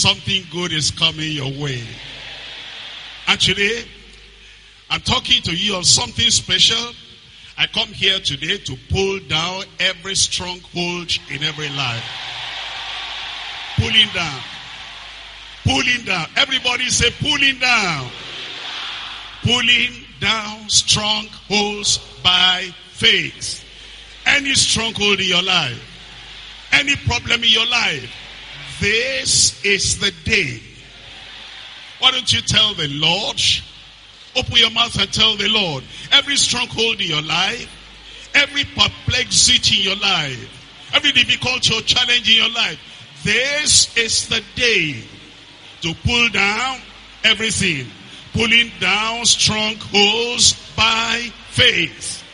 something good is coming your way. And today, I'm talking to you on something special. I come here today to pull down every stronghold in every life. Pulling down. Pulling down. Everybody say pulling down. Pulling down strongholds by faith. Any stronghold in your life, any problem in your life, this is the day. Why don't you tell the Lord? Open your mouth and tell the Lord, every stronghold in your life, every perplexity in your life, every difficulty or challenge in your life, this is the day to pull down everything. Pulling down strongholds by faith.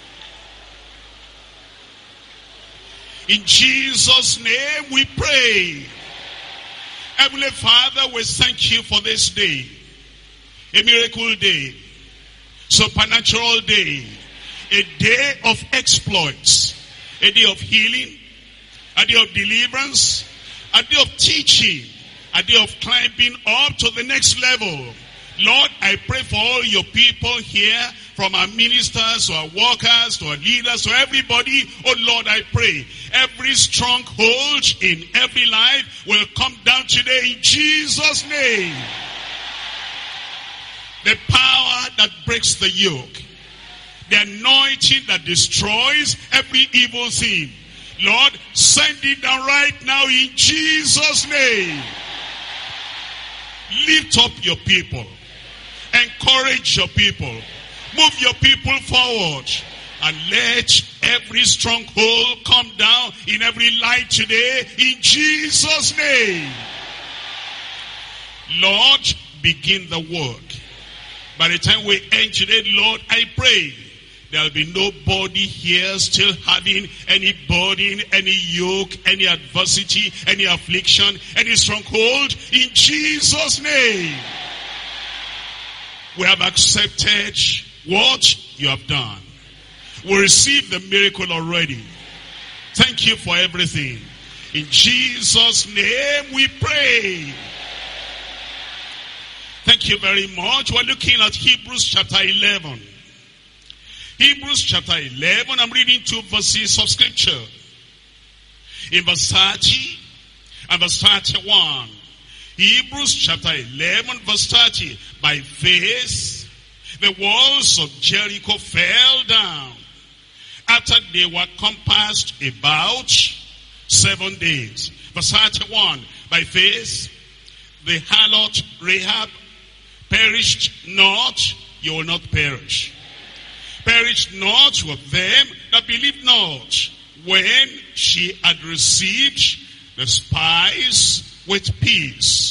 In Jesus' name we pray. Heavenly Father, we thank you for this day. A miracle day. Supernatural day. A day of exploits. A day of healing. A day of deliverance. A day of teaching. A day of climbing up to the next level. Lord, I pray for all your people here, from our ministers to our workers to our leaders to everybody. Oh Lord, I pray every stronghold in every life will come down today in Jesus' name. The power that breaks the yoke, the anointing that destroys every evil thing, Lord, send it down right now in Jesus' name. Lift up your people. Encourage your people. Move your people forward. And let every stronghold come down in every life today in Jesus' name. Lord, begin the work. By the time we end today, Lord, I pray there'll be nobody here still having any burden, any yoke, any adversity, any affliction, any stronghold in Jesus' name. We have accepted what you have done. We received the miracle already. Thank you for everything. In Jesus' name we pray. Thank you very much. We're looking at Hebrews chapter 11. Hebrews chapter 11, I'm reading 2 verses of scripture. In verse 30 and verse 31. Hebrews chapter 11 verse 30. By faith, the walls of Jericho fell down after they were compassed about 7 days. Verse 31. By faith, the harlot Rahab perished not. You will not perish. Perished not with them that believed not, when she had received the spies with peace.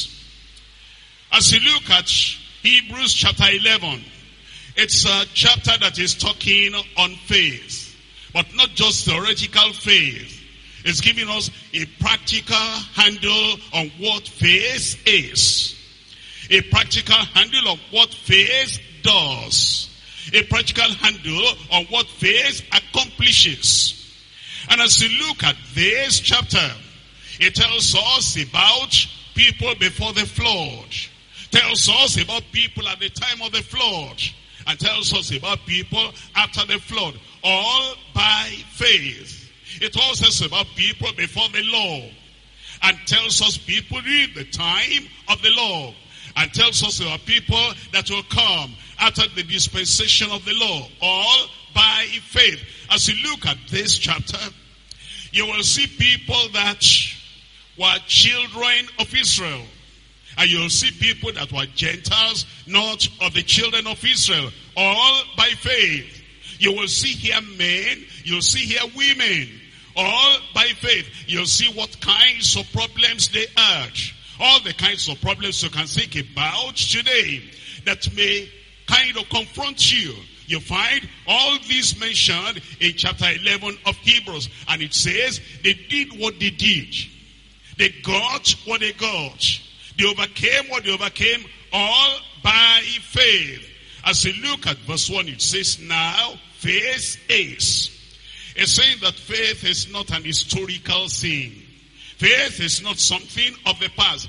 As you look at Hebrews chapter 11, it's a chapter that is talking on faith, but not just theoretical faith. It's giving us a practical handle on what faith is. A practical handle on what faith does. A practical handle on what faith accomplishes. And as you look at this chapter, it tells us about people before the flood. Tells us about people at the time of the flood. And tells us about people after the flood. All by faith. It also says about people before the law. And tells us people in the time of the law. And tells us about people that will come after the dispensation of the law. All by faith. As you look at this chapter, you will see people that were children of Israel. And you'll see people that were Gentiles, not of the children of Israel. All by faith. You will see here men, you'll see here women. All by faith. You'll see what kinds of problems they had. All the kinds of problems you can think about today that may kind of confront you. You find all these mentioned in chapter 11 of Hebrews. And it says they did what they did. They got what they got. They overcame what they overcame, all by faith. As you look at verse 1, it says, now faith is. It's saying that faith is not an historical thing. Faith is not something of the past.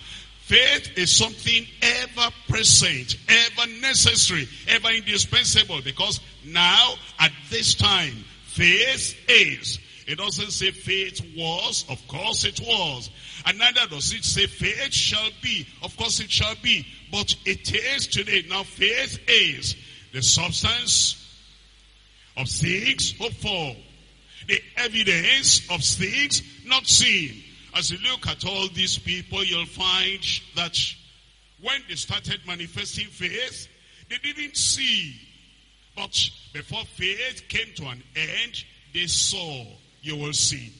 Faith is something ever present, ever necessary, ever indispensable, because now, at this time, faith is. It doesn't say faith was, of course it was. And neither does it say faith shall be, of course it shall be. But it is today. Now faith is the substance of things hoped for, the evidence of things not seen. As you look at all these people, you'll find that when they started manifesting faith, they didn't see. But before faith came to an end, they saw. You will see.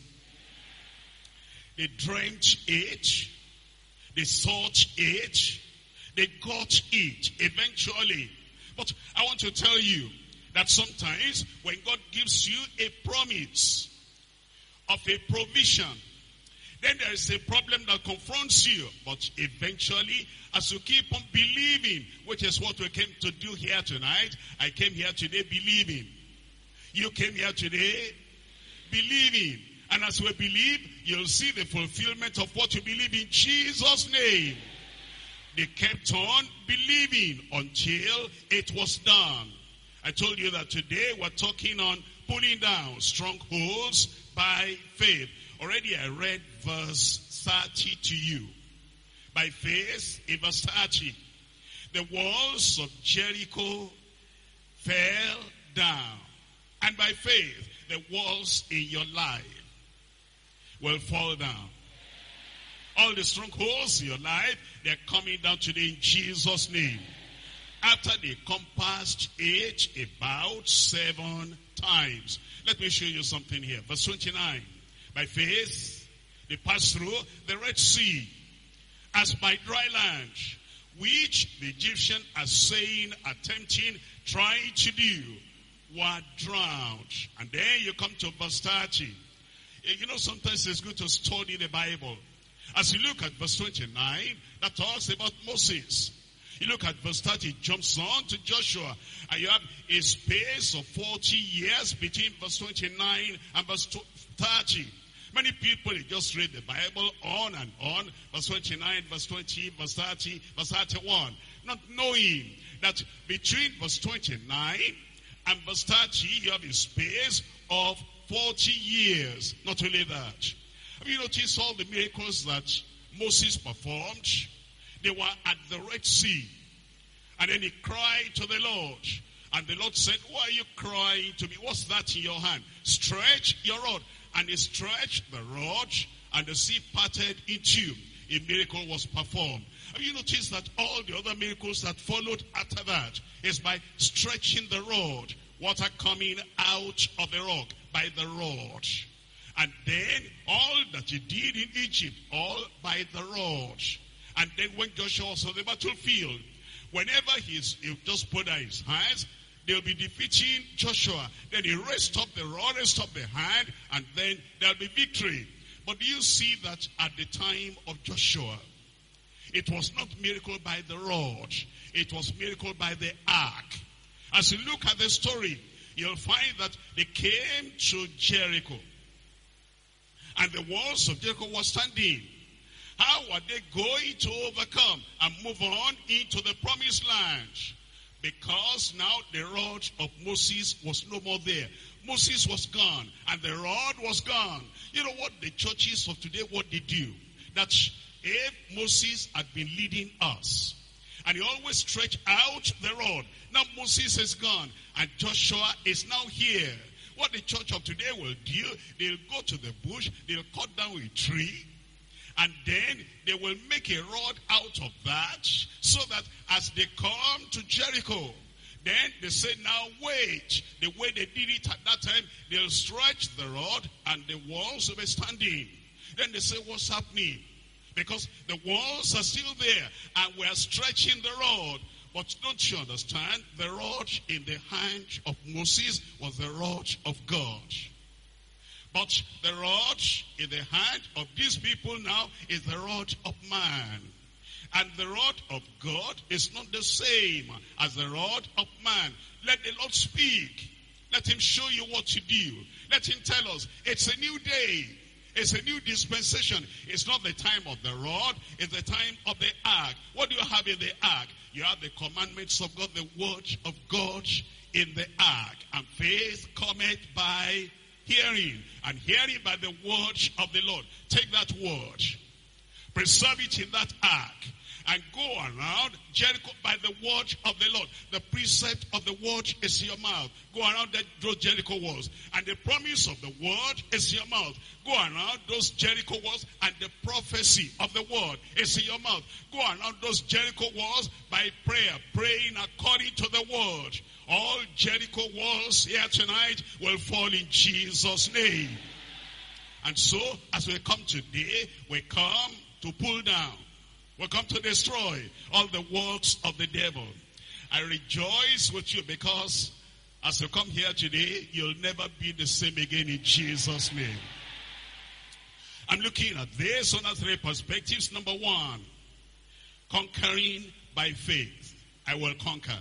They dreamt it. They thought it. They got it eventually. But I want to tell you that sometimes when God gives you a promise of a provision, then there is a problem that confronts you. But eventually, as you keep on believing, which is what we came to do here tonight, I came here today believing. You came here today believing. And as we believe, you'll see the fulfillment of what you believe in Jesus' name. They kept on believing until it was done. I told you that today we're talking on pulling down strongholds by faith. Already I read verse 30 to you. By faith, in verse 30, the walls of Jericho fell down. And by faith, the walls in your life will fall down. All the strongholds in your life, they're coming down today in Jesus' name. After they compassed it about 7 times. Let me show you something here. Verse 29. By faith, they passed through the Red Sea as by dry land, which the Egyptians are saying, attempting, trying to do, were drowned. And then you come to verse 30. You know, sometimes it's good to study the Bible. As you look at verse 29, that talks about Moses. You look at verse 30, it jumps on to Joshua. And you have a space of 40 years between verse 29 and verse 30. Many people, they just read the Bible on and on. Verse 29, verse 20, verse 30, verse 31. Not knowing that between verse 29 and verse 30, you have a space of 40 years. Not only that. Have you noticed all the miracles that Moses performed? They were at the Red Sea. And then he cried to the Lord. And the Lord said, why are you crying to me? What's that in your hand? Stretch your rod. And he stretched the rod, and the sea parted in two. A miracle was performed. Have you noticed that all the other miracles that followed after that is by stretching the rod? Water coming out of the rock by the rod. And then all that he did in Egypt, all by the rod. And then when Joshua was on the battlefield, whenever he just put out his hands, they'll be defeating Joshua. Then he raised up the rod, raised up the hand, and then there'll be victory. But do you see that at the time of Joshua, it was not miracle by the rod. It was miracle by the ark. As you look at the story, you'll find that they came to Jericho. And the walls of Jericho were standing. How were they going to overcome and move on into the promised land? Because now the rod of Moses was no more there. Moses was gone and the rod was gone. You know what the churches of today, what they do? That if Moses had been leading us and he always stretched out the rod, now Moses is gone and Joshua is now here. What the church of today will do, they'll go to the bush, they'll cut down a tree, and then they will make a rod out of that, so that as they come to Jericho, then they say, now wait. The way they did it at that time, they'll stretch the rod and the walls will be standing. Then they say, what's happening? Because the walls are still there and we're stretching the rod. But don't you understand? The rod in the hand of Moses was the rod of God. But the rod in the hand of these people now is the rod of man. And the rod of God is not the same as the rod of man. Let the Lord speak. Let him show you what to do. Let him tell us, it's a new day. It's a new dispensation. It's not the time of the rod. It's the time of the ark. What do you have in the ark? You have the commandments of God, the word of God in the ark. And faith cometh by hearing. And hearing by the word of the Lord. Take that word. Preserve it in that ark. And go around Jericho by the word of the Lord. The precept of the word is your mouth. Go around those Jericho walls. And the promise of the word is your mouth. Go around those Jericho walls, and the prophecy of the word is in your mouth. Go around those Jericho walls by prayer, praying according to the word. All Jericho walls here tonight will fall in Jesus' name. And so, as we come today, we come to pull down. We come to destroy all the works of the devil. I rejoice with you because as you come here today, you'll never be the same again in Jesus' name. I'm looking at this on 3 perspectives. Number 1, conquering by faith. I will conquer.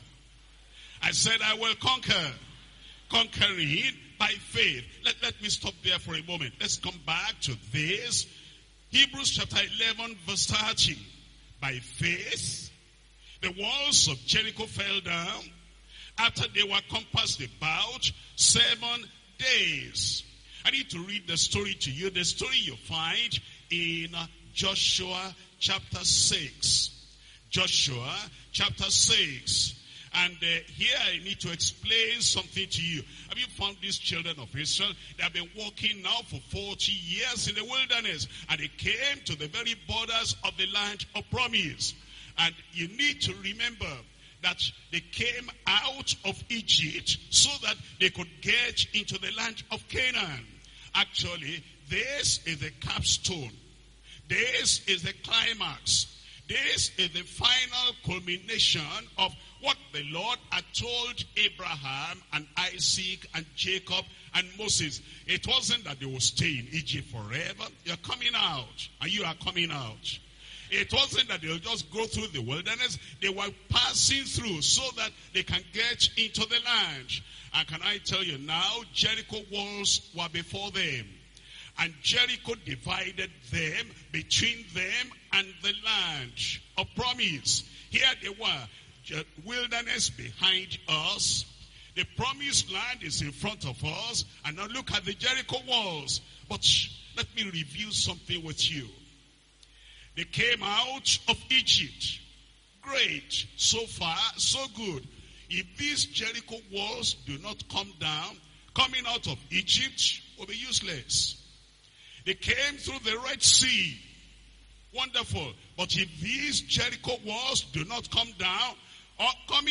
I said I will conquer. Conquering by faith. Let me stop there for a moment. Let's come back to this. Hebrews chapter 11 verse 30. By faith, the walls of Jericho fell down after they were compassed about 7 days. I need to read the story to you. The story you find in Joshua chapter 6. Joshua chapter 6. And here I need to explain something to you. Have you found these children of Israel? They have been walking now for 40 years in the wilderness. And they came to the very borders of the land of promise. And you need to remember that they came out of Egypt so that they could get into the land of Canaan. Actually, this is the capstone. This is the climax. This is the final culmination of what the Lord had told Abraham and Isaac and Jacob and Moses. It wasn't that they would stay in Egypt forever. You're coming out, and you are coming out. It wasn't that they'll just go through the wilderness. They were passing through so that they can get into the land. And can I tell you now, Jericho walls were before them. And Jericho divided them between them and the land of promise. Here they were, wilderness behind us. The promised land is in front of us. And now look at the Jericho walls. But let me review something with you. They came out of Egypt. Great. So far, so good. If these Jericho walls do not come down, coming out of Egypt will be useless. They came through the Red Sea. Wonderful. But if these Jericho walls do not come down, or coming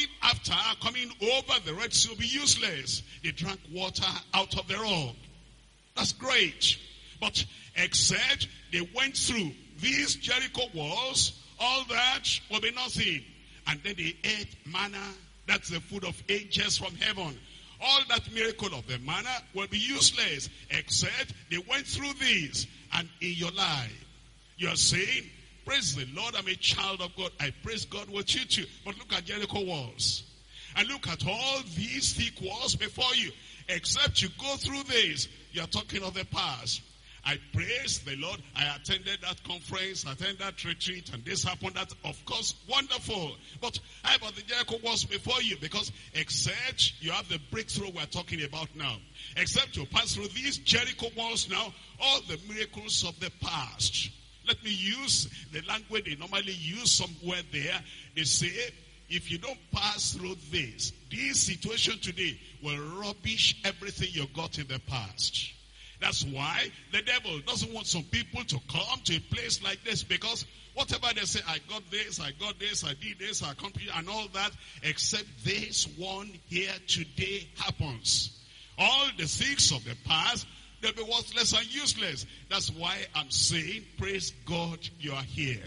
over the Red Sea will be useless. They drank water out of the rock. That's great. But except they went through these Jericho walls, all that will be nothing. And then they ate manna. That's the food of angels from heaven. All that miracle of the manna will be useless except they went through this. And in your life, you are saying, praise the Lord, I'm a child of God. I praise God with you too. But look at Jericho walls. And look at all these thick walls before you. Except you go through this, you are talking of the past. I praise the Lord. I attended that conference, attended that retreat, and this happened. That, of course, wonderful. But how about the Jericho walls before you? Because except you have the breakthrough we're talking about now, except you pass through these Jericho walls now, all the miracles of the past. Let me use the language they normally use somewhere there. They say, if you don't pass through this situation today will rubbish everything you got in the past. That's why the devil doesn't want some people to come to a place like this, because whatever they say, I got this, I did this, I accomplished, and all that, except this one here today happens. All the things of the past, they'll be worthless and useless. That's why I'm saying, praise God, you are here.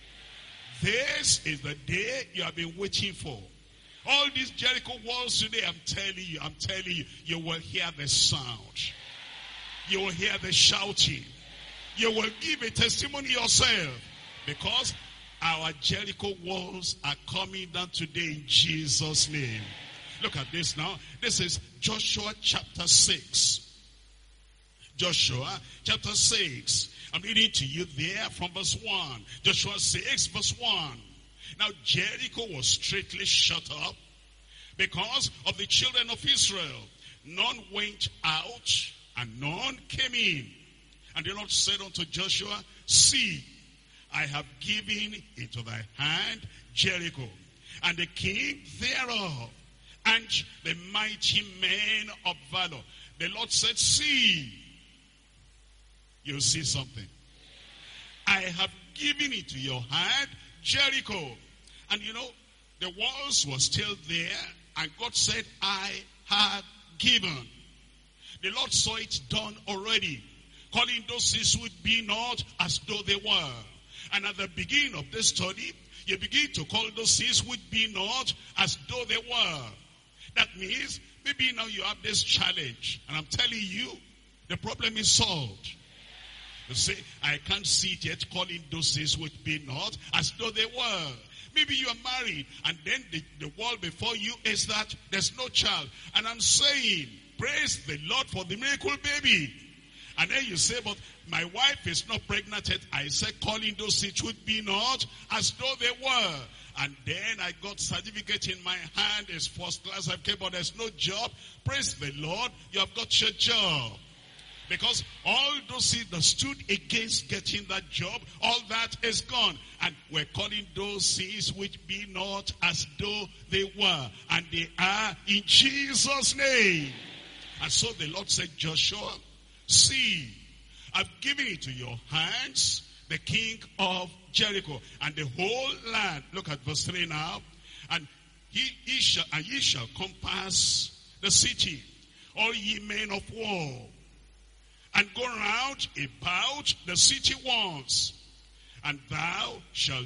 This is the day you have been waiting for. All these Jericho walls today, I'm telling you, you will hear the sound. You will hear the shouting. You will give a testimony yourself. Because our Jericho walls are coming down today in Jesus' name. Look at this now. This is Joshua chapter 6. Joshua chapter 6. I'm reading to you there from verse 1. Joshua 6 verse 1. Now Jericho was straightly shut up because of the children of Israel. None went out and none came in. And the Lord said unto Joshua, see, I have given into thy hand Jericho, and the king thereof, and the mighty men of valor. The Lord said, see. You'll see something. I have given into your hand Jericho. And you know, the walls were still there, and God said, I have given. The Lord saw it done already, calling those things which be not as though they were. And at the beginning of this study, you begin to call those things which be not as though they were. That means, maybe now you have this challenge, and I'm telling you, the problem is solved. You say, I can't see it yet, calling those things which be not as though they were. Maybe you are married, and then the wall before you is that there's no child. And I'm saying, praise the Lord for the miracle baby. And then you say, but my wife is not pregnant yet. I said, calling those things which be not as though they were. And then I got certificate in my hand, it's first class, but there's no job. Praise the Lord, you have got your job. Because all those things that stood against getting that job, all that is gone. And we're calling those things which be not as though they were. And they are in Jesus' name. And so the Lord said, Joshua, see, I've given into your hands the king of Jericho and the whole land. Look at verse 3 now. And ye shall compass the city, all ye men of war, and go round about the city walls. And thou shalt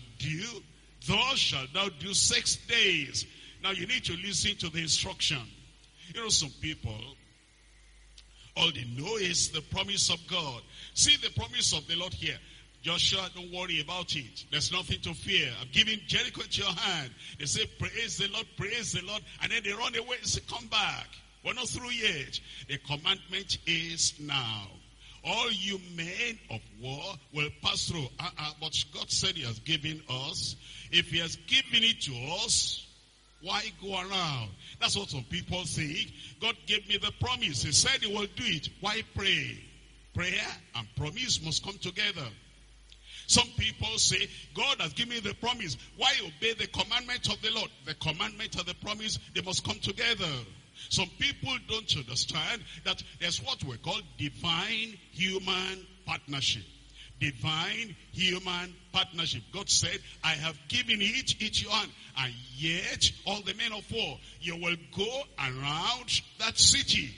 thou do 6 days. Now you need to listen to the instruction. You know, some people, all they know is the promise of God. See the promise of the Lord here. Joshua, don't worry about it. There's nothing to fear. I'm giving Jericho into your hand. They say, praise the Lord. And then they run away and say, come back. We're not through yet. The commandment is now. All you men of war will pass through. But God said he has given us. If he has given it to us, why go around? That's what some people think. God gave me the promise. He said he will do it. Why pray? Prayer and promise must come together. Some people say, God has given me the promise. Why obey the commandment of the Lord? The commandment and the promise, they must come together. Some people don't understand that there's what we call divine human partnership. Divine human partnership. God said, I have given it into your hand. And yet, all the men of war, you will go around that city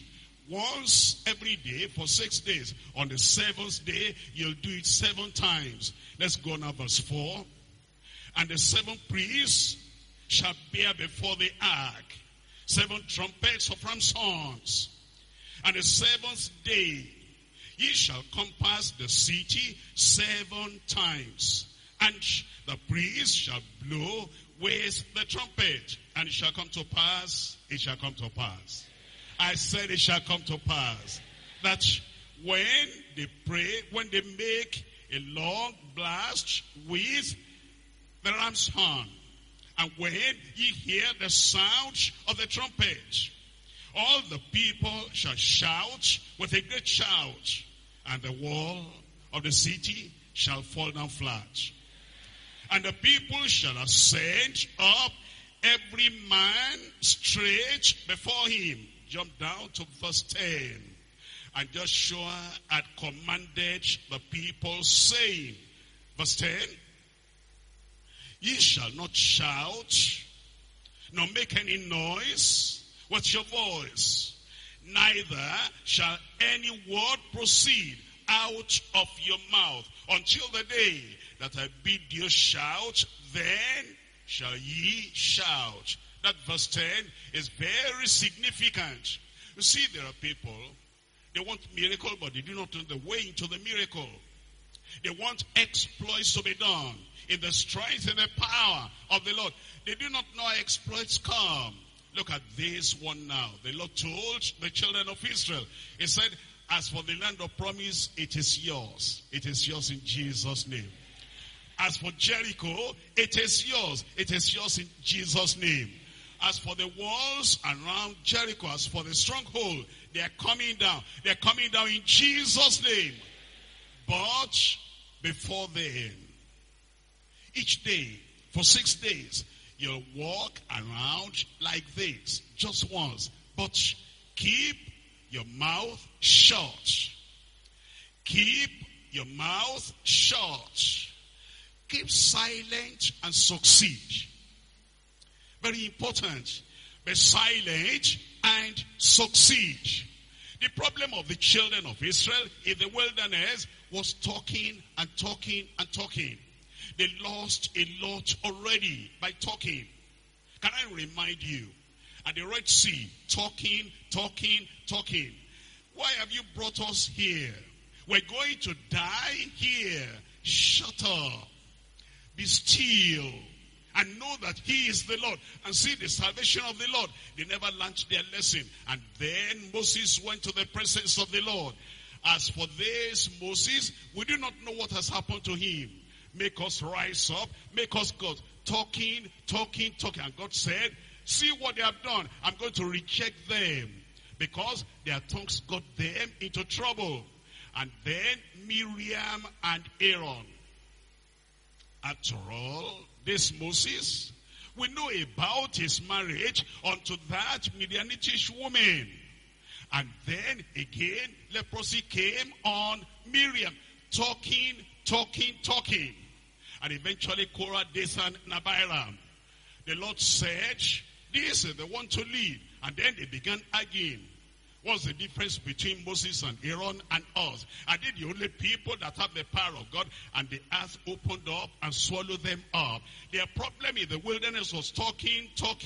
once every day for 6 days. On the 7th day, you'll do it 7 times. Let's go now, verse 4. And the 7 priests shall bear before the ark 7 trumpets of ram's horns. And the 7th day, ye shall compass the city 7 times. And the priest shall blow with the trumpet. And it shall come to pass, it shall come to pass. I said it shall come to pass. That when they pray, when they make a long blast with the ram's horn, and when ye hear the sound of the trumpet, all the people shall shout with a great shout, and the wall of the city shall fall down flat. And the people shall ascend up, every man straight before him. Jump down to verse 10. And Joshua had commanded the people, saying, verse 10, ye shall not shout, nor make any noise with your voice, neither shall any word proceed out of your mouth until the day that I bid you shout, then shall ye shout. That verse 10 is very significant. You see, there are people, they want miracle, but they do not know the way into the miracle. They want exploits to be done in the strength and the power of the Lord. They do not know how exploits come. Look at this one now. The Lord told the children of Israel, he said, As for the land of promise, it is yours. It is yours in Jesus' name. As for Jericho, it is yours. It is yours in Jesus' name. As for the walls around Jericho, as for the stronghold, they are coming down. They are coming down in Jesus' name. But before then, each day, for 6 days, you'll walk around like this, just once. But keep your mouth shut. Keep your mouth shut. Keep silent and succeed. Very important. Be silent and succeed. The problem of the children of Israel in the wilderness was talking and talking and talking. They lost a lot already by talking. Can I remind you? At the Red Sea, talking. Why have you brought us here? We're going to die here. Shut up. Be still. And know that he is the Lord. And see the salvation of the Lord. They never learned their lesson. And then Moses went to the presence of the Lord. As for this Moses, we do not know what has happened to him. Make us rise up. Make us God. Talking. And God said, see what they have done. I'm going to reject them. Because their tongues got them into trouble. And then Miriam and Aaron. After all, this Moses, we know about his marriage unto that Midianitish woman. And then again, leprosy came on Miriam. Talking. And eventually Korah, Dathan, and Abiram. The Lord said, this is the one to lead. And then they began arguing. What's the difference between Moses and Aaron and us? Are they the only people that have the power of God? And the earth opened up and swallowed them up. Their problem in the wilderness was talking.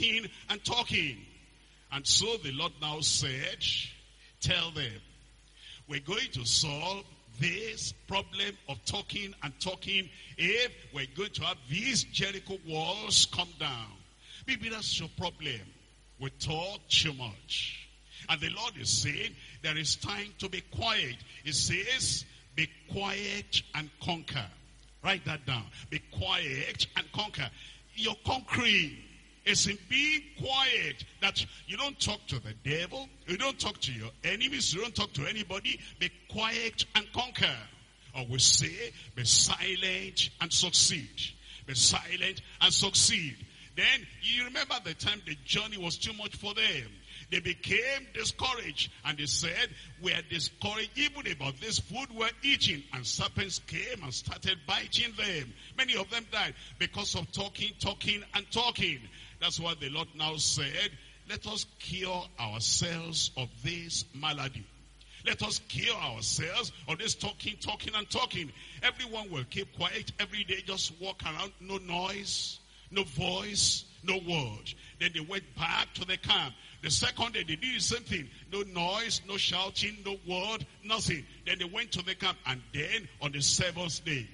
And so the Lord now said, tell them, we're going to solve this problem of talking if we're going to have these Jericho walls come down. Maybe that's your problem. We talk too much. And the Lord is saying, there is time to be quiet. He says, be quiet and conquer. Write that down. Be quiet and conquer. Your conquering is in being quiet. That you don't talk to the devil. You don't talk to your enemies. You don't talk to anybody. Be quiet and conquer. Or we say, be silent and succeed. Be silent and succeed. Then, you remember the time the journey was too much for them. They became discouraged. And they said, we are discouraged even about this food we're eating. And serpents came and started biting them. Many of them died because of talking. That's why the Lord now said, let us cure ourselves of this malady. Let us cure ourselves of this talking. Everyone will keep quiet every day. Just walk around. No noise, no voice, no word. Then they went back to the camp. The second day they did the same thing. No noise, no shouting, no word, nothing. Then they went to the camp. And then on the seventh day,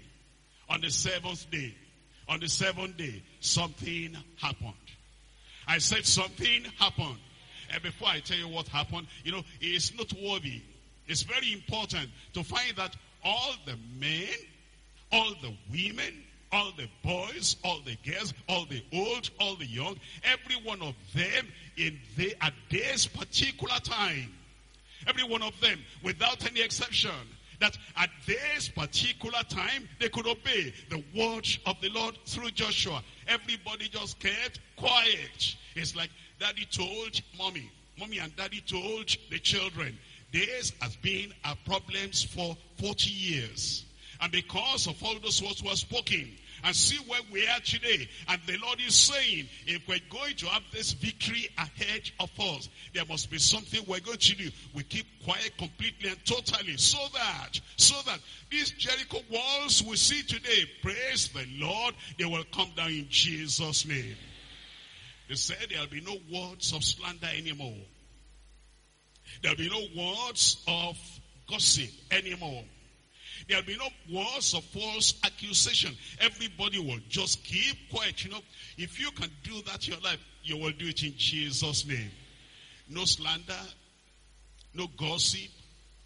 something happened. I said something happened. And before I tell you what happened, it's noteworthy. It's very important to find that all the men, all the women, all the boys, all the girls, all the old, all the young, every one of them at this particular time, every one of them, without any exception, that at this particular time, they could obey the word of the Lord through Joshua. Everybody just kept quiet. It's like daddy told mommy and daddy told the children. This has been our problems for 40 years. And because of all those words were spoken, and see where we are today. And the Lord is saying, if we're going to have this victory ahead of us, there must be something we're going to do. We keep quiet completely and totally so that these Jericho walls we see today, praise the Lord, they will come down in Jesus' name. They said there'll be no words of slander anymore. There'll be no words of gossip anymore. There'll be no words of false accusation. Everybody will just keep quiet. If you can do that in your life, you will do it in Jesus' name. No slander, no gossip,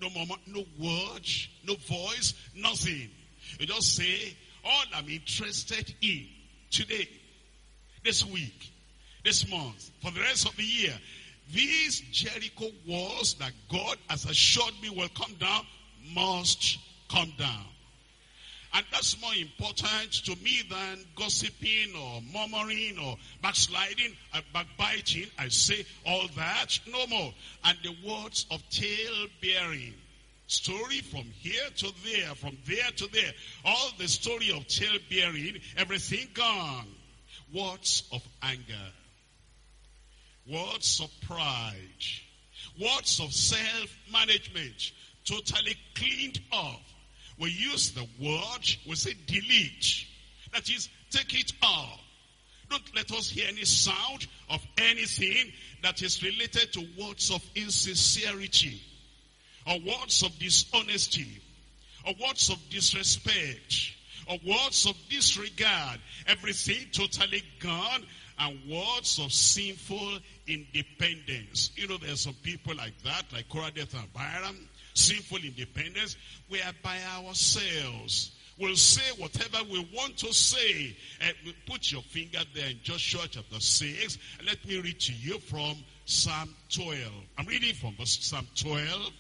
No murmur, no word, no voice, nothing. You just say, all I'm interested in today, this week, this month, for the rest of the year, these Jericho walls that God has assured me will come down, must come down. And that's more important to me than gossiping or murmuring or backsliding and backbiting. I say all that, no more. And the words of tale bearing. Story from here to there, from there to there. All the story of tale bearing, everything gone. Words of anger. Words of pride. Words of self-management. Totally cleaned off. We use the word, we say delete. That is, take it off. Don't let us hear any sound of anything that is related to words of insincerity, or words of dishonesty, or words of disrespect, or words of disregard. Everything totally gone, and words of sinful independence. You know, there are some people like that, like Korah, Dathan, and Abiram. Sinful independence, we are by ourselves. We'll say whatever we want to say. Put your finger there in Joshua chapter 6. And let me read to you from Psalm 12. I'm reading from Psalm 12.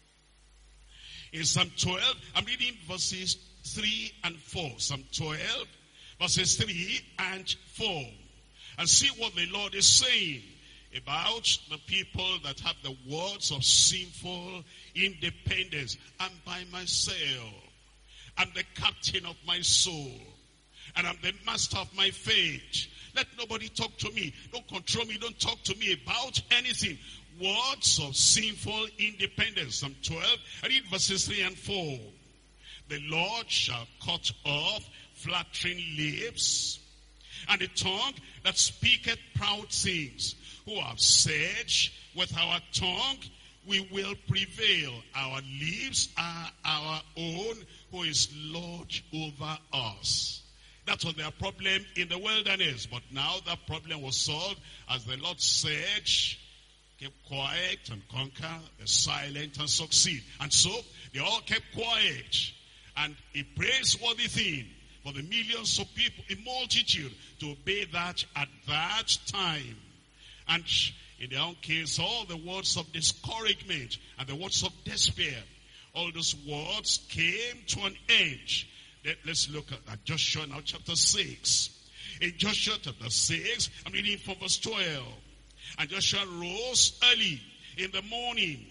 In Psalm 12, I'm reading verses 3 and 4. Psalm 12, verses 3 and 4. And see what the Lord is saying about the people that have the words of sinful independence. I'm by myself. I'm the captain of my soul. And I'm the master of my fate. Let nobody talk to me. Don't control me. Don't talk to me about anything. Words of sinful independence. Psalm 12, I read verses 3 and 4. The Lord shall cut off flattering lips, and the tongue that speaketh proud things. Who have said, with our tongue we will prevail. Our lips are our own, who is Lord over us. That was their problem in the wilderness. But now that problem was solved as the Lord said, keep quiet and conquer, be silent and succeed. And so they all kept quiet. And a praiseworthy thing for the millions of people, a multitude, to obey that at that time. And in their own case, all the words of discouragement and the words of despair, all those words came to an end. Let's look at Joshua now, chapter 6. In Joshua chapter 6, I'm reading from verse 12. And Joshua rose early in the morning,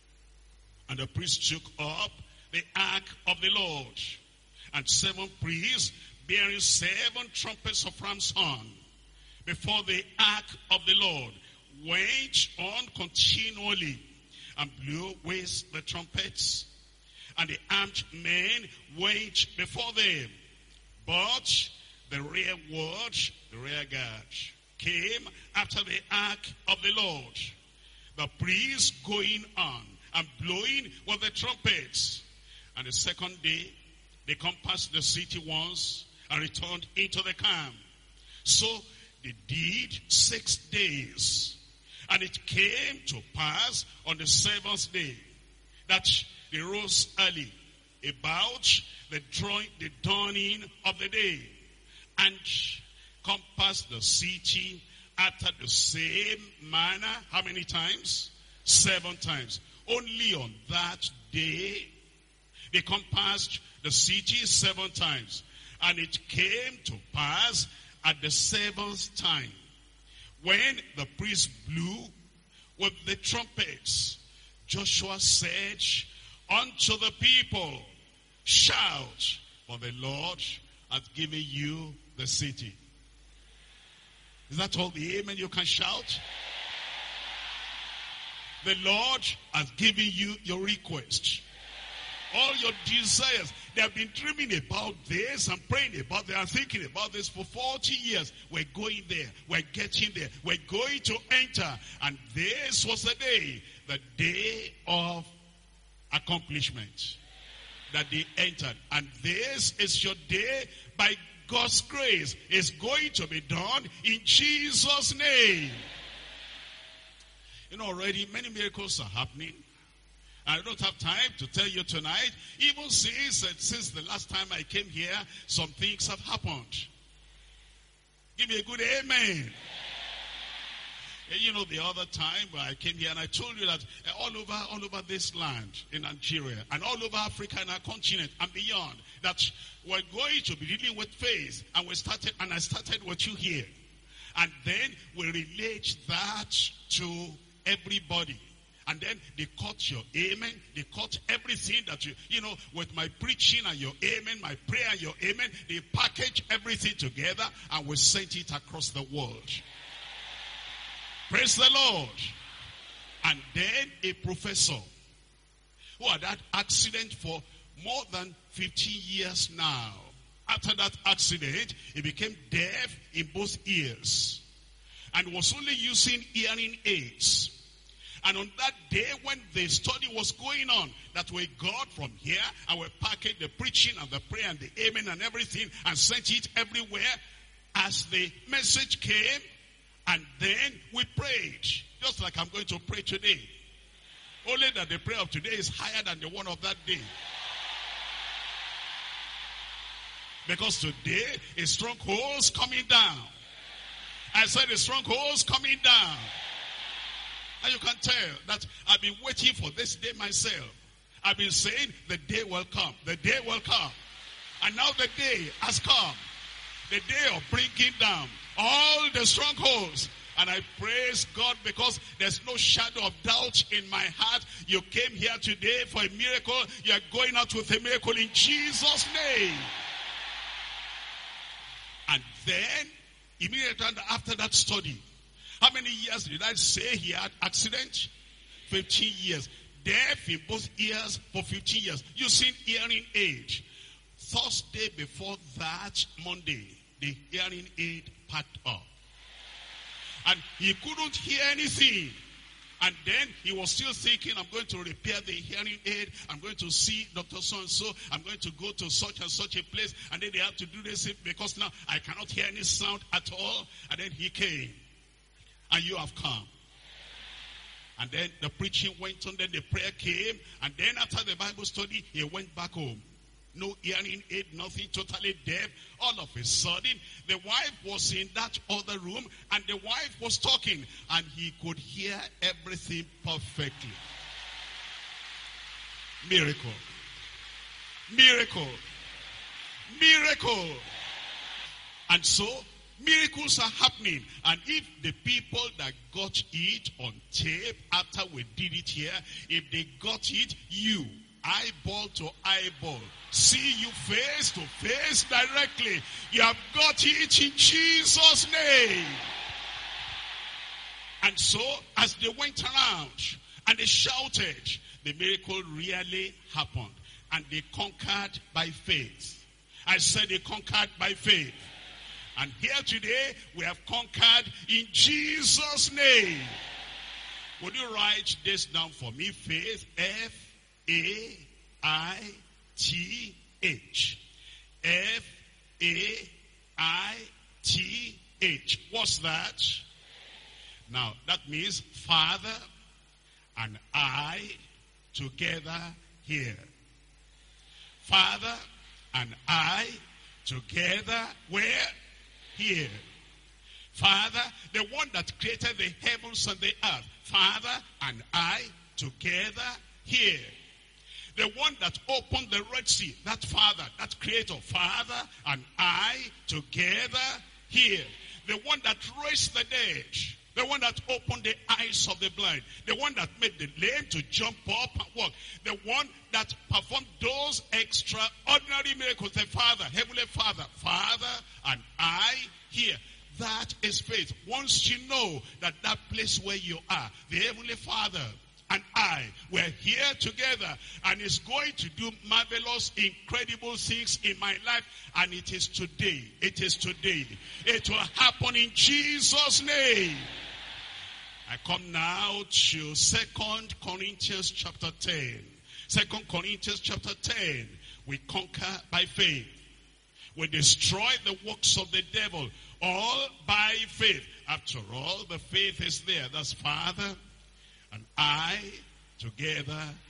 and the priests took up the ark of the Lord, and 7 priests bearing 7 trumpets of ram's horn before the ark of the Lord went on continually and blew with the trumpets, and the armed men went before them. But the rear guard, came after the ark of the Lord, the priests going on and blowing with the trumpets. And the second day, they compassed the city once and returned into the camp. So they did 6 days. And it came to pass on the 7th day that they rose early about the dawning of the day, and compassed the city after the same manner. How many times? 7 times. Only on that day they compassed the city 7 times. And it came to pass at the 7th time, when the priest blew with the trumpets, Joshua said unto the people, shout, for the Lord hath given you the city. Is that all the amen you can shout? The Lord has given you your request. All your desires. They have been dreaming about this and praying about this and thinking about this for 40 years. We're going there. We're getting there. We're going to enter. And this was the day of accomplishment. That they entered. And this is your day by God's grace. It's going to be done in Jesus' name. You know, already many miracles are happening. I don't have time to tell you tonight. Even since the last time I came here, some things have happened. Give me a good amen. You know, the other time I came here and I told you that all over this land in Nigeria and all over Africa and our continent and beyond, that we're going to be dealing with faith. And I started with you here. And then we relate that to everybody. And then they cut your amen. They cut everything that you know, with my preaching and your amen, my prayer and your amen, they package everything together and we sent it across the world. Praise the Lord. And then a professor who had that accident for more than 15 years now. After that accident, he became deaf in both ears and was only using hearing aids. And on that day when the study was going on, that we got from here and we packaged the preaching and the prayer and the amen and everything and sent it everywhere as the message came. And then we prayed, just like I'm going to pray today. Only that the prayer of today is higher than the one of that day. Because today is strongholds coming down. I said the strongholds coming down. And you can tell that I've been waiting for this day myself. I've been saying the day will come. The day will come. And now the day has come. The day of bringing down all the strongholds. And I praise God because there's no shadow of doubt in my heart. You came here today for a miracle. You are going out with a miracle in Jesus' name. And then, immediately after that study, how many years did I say he had accident? 15 years. Deaf in both ears for 15 years. Using hearing aid. Thursday before that, Monday, the hearing aid packed up. And he couldn't hear anything. And then he was still thinking, I'm going to repair the hearing aid. I'm going to see Dr. So-and-so. I'm going to go to such and such a place. And then they have to do this because now I cannot hear any sound at all. And then he came. And you have come. And then the preaching went on. Then the prayer came. And then after the Bible study, he went back home. No hearing aid, nothing, totally deaf. All of a sudden, the wife was in that other room and the wife was talking and he could hear everything perfectly. Miracle. Miracle. Miracle. And so, miracles are happening. And if the people that got it on tape after we did it here, if they got it, you, eyeball to eyeball, see you face to face directly, you have got it in Jesus' name. And so, as they went around and they shouted, the miracle really happened. And they conquered by faith. I said they conquered by faith. And here today, we have conquered in Jesus' name. Would you write this down for me? Faith, F-A-I-T-H. F-A-I-T-H. What's that? Now, that means Father and I together here. Father and I together where? Here. Father, the one that created the heavens and the earth. Father and I together here. The one that opened the Red Sea. That Father, that Creator. Father and I together here. The one that raised the dead. The one that opened the eyes of the blind. The one that made the lame to jump up and walk. The one that performed those extraordinary miracles. The Father, Heavenly Father. Father and I here. That is faith. Once you know that that place where you are, the Heavenly Father and I, we're here together and is going to do marvelous, incredible things in my life. And it is today. It is today. It will happen in Jesus' name. I come now to 2 Corinthians chapter 10. 2 Corinthians chapter 10. We conquer by faith. We destroy the works of the devil, all by faith. After all, the faith is there. That's Father and I together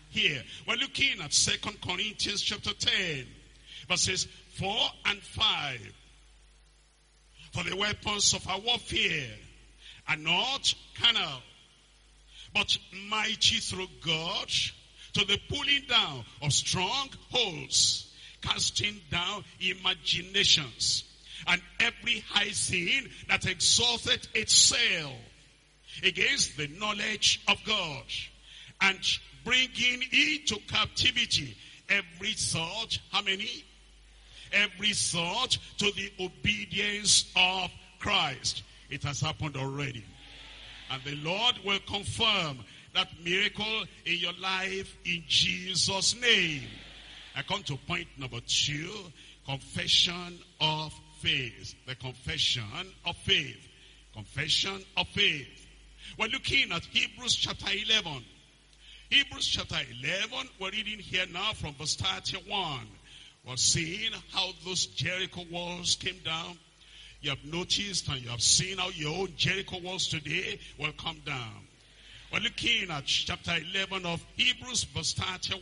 here. We're looking at 2 Corinthians chapter 10, verses 4 and 5. For the weapons of our warfare are not carnal, but mighty through God to the pulling down of strongholds, casting down imaginations, and every high thing that exalteth itself against the knowledge of God, and bringing into captivity every thought, how many? Every thought to the obedience of Christ. It has happened already. And the Lord will confirm that miracle in your life in Jesus' name. I come to point number 2, confession of faith. The confession of faith. Confession of faith. We're looking at Hebrews chapter 11. Hebrews chapter 11, we're reading here now from verse 31. We're seeing how those Jericho walls came down. You have noticed and you have seen how your own Jericho walls today will come down. We're looking at chapter 11 of Hebrews, verse 31.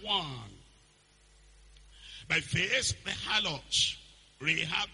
By faith, the harlot, Rahab,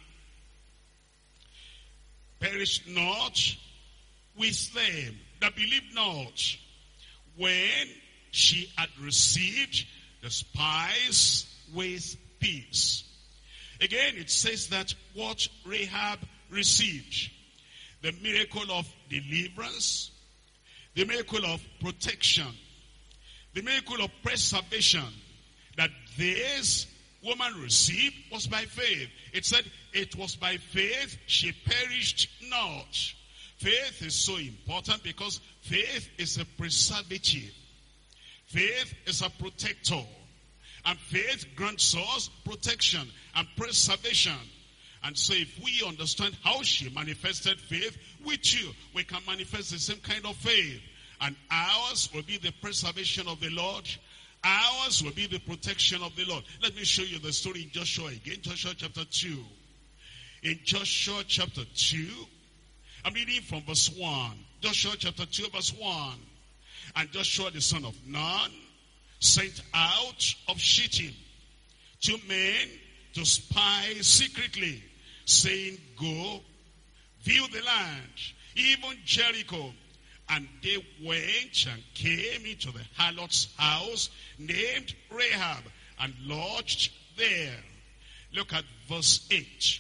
perished not with them that believed not, when she had received the spies with peace. Again, it says that what Rahab received, the miracle of deliverance, the miracle of protection, the miracle of preservation that this woman received was by faith. It said it was by faith she perished not. Faith is so important because faith is a preservative. Faith is a protector. And faith grants us protection and preservation. And so if we understand how she manifested faith with you, we can manifest the same kind of faith. And ours will be the preservation of the Lord. Ours will be the protection of the Lord. Let me show you the story in Joshua again. Joshua chapter 2. In Joshua chapter 2, I'm reading from verse 1. Joshua chapter 2 verse 1. And Joshua the son of Nun sent out of Shittim 2 men to spy secretly, saying, Go, view the land, even Jericho. And they went and came into the harlot's house named Rahab and lodged there. Look at verse 8.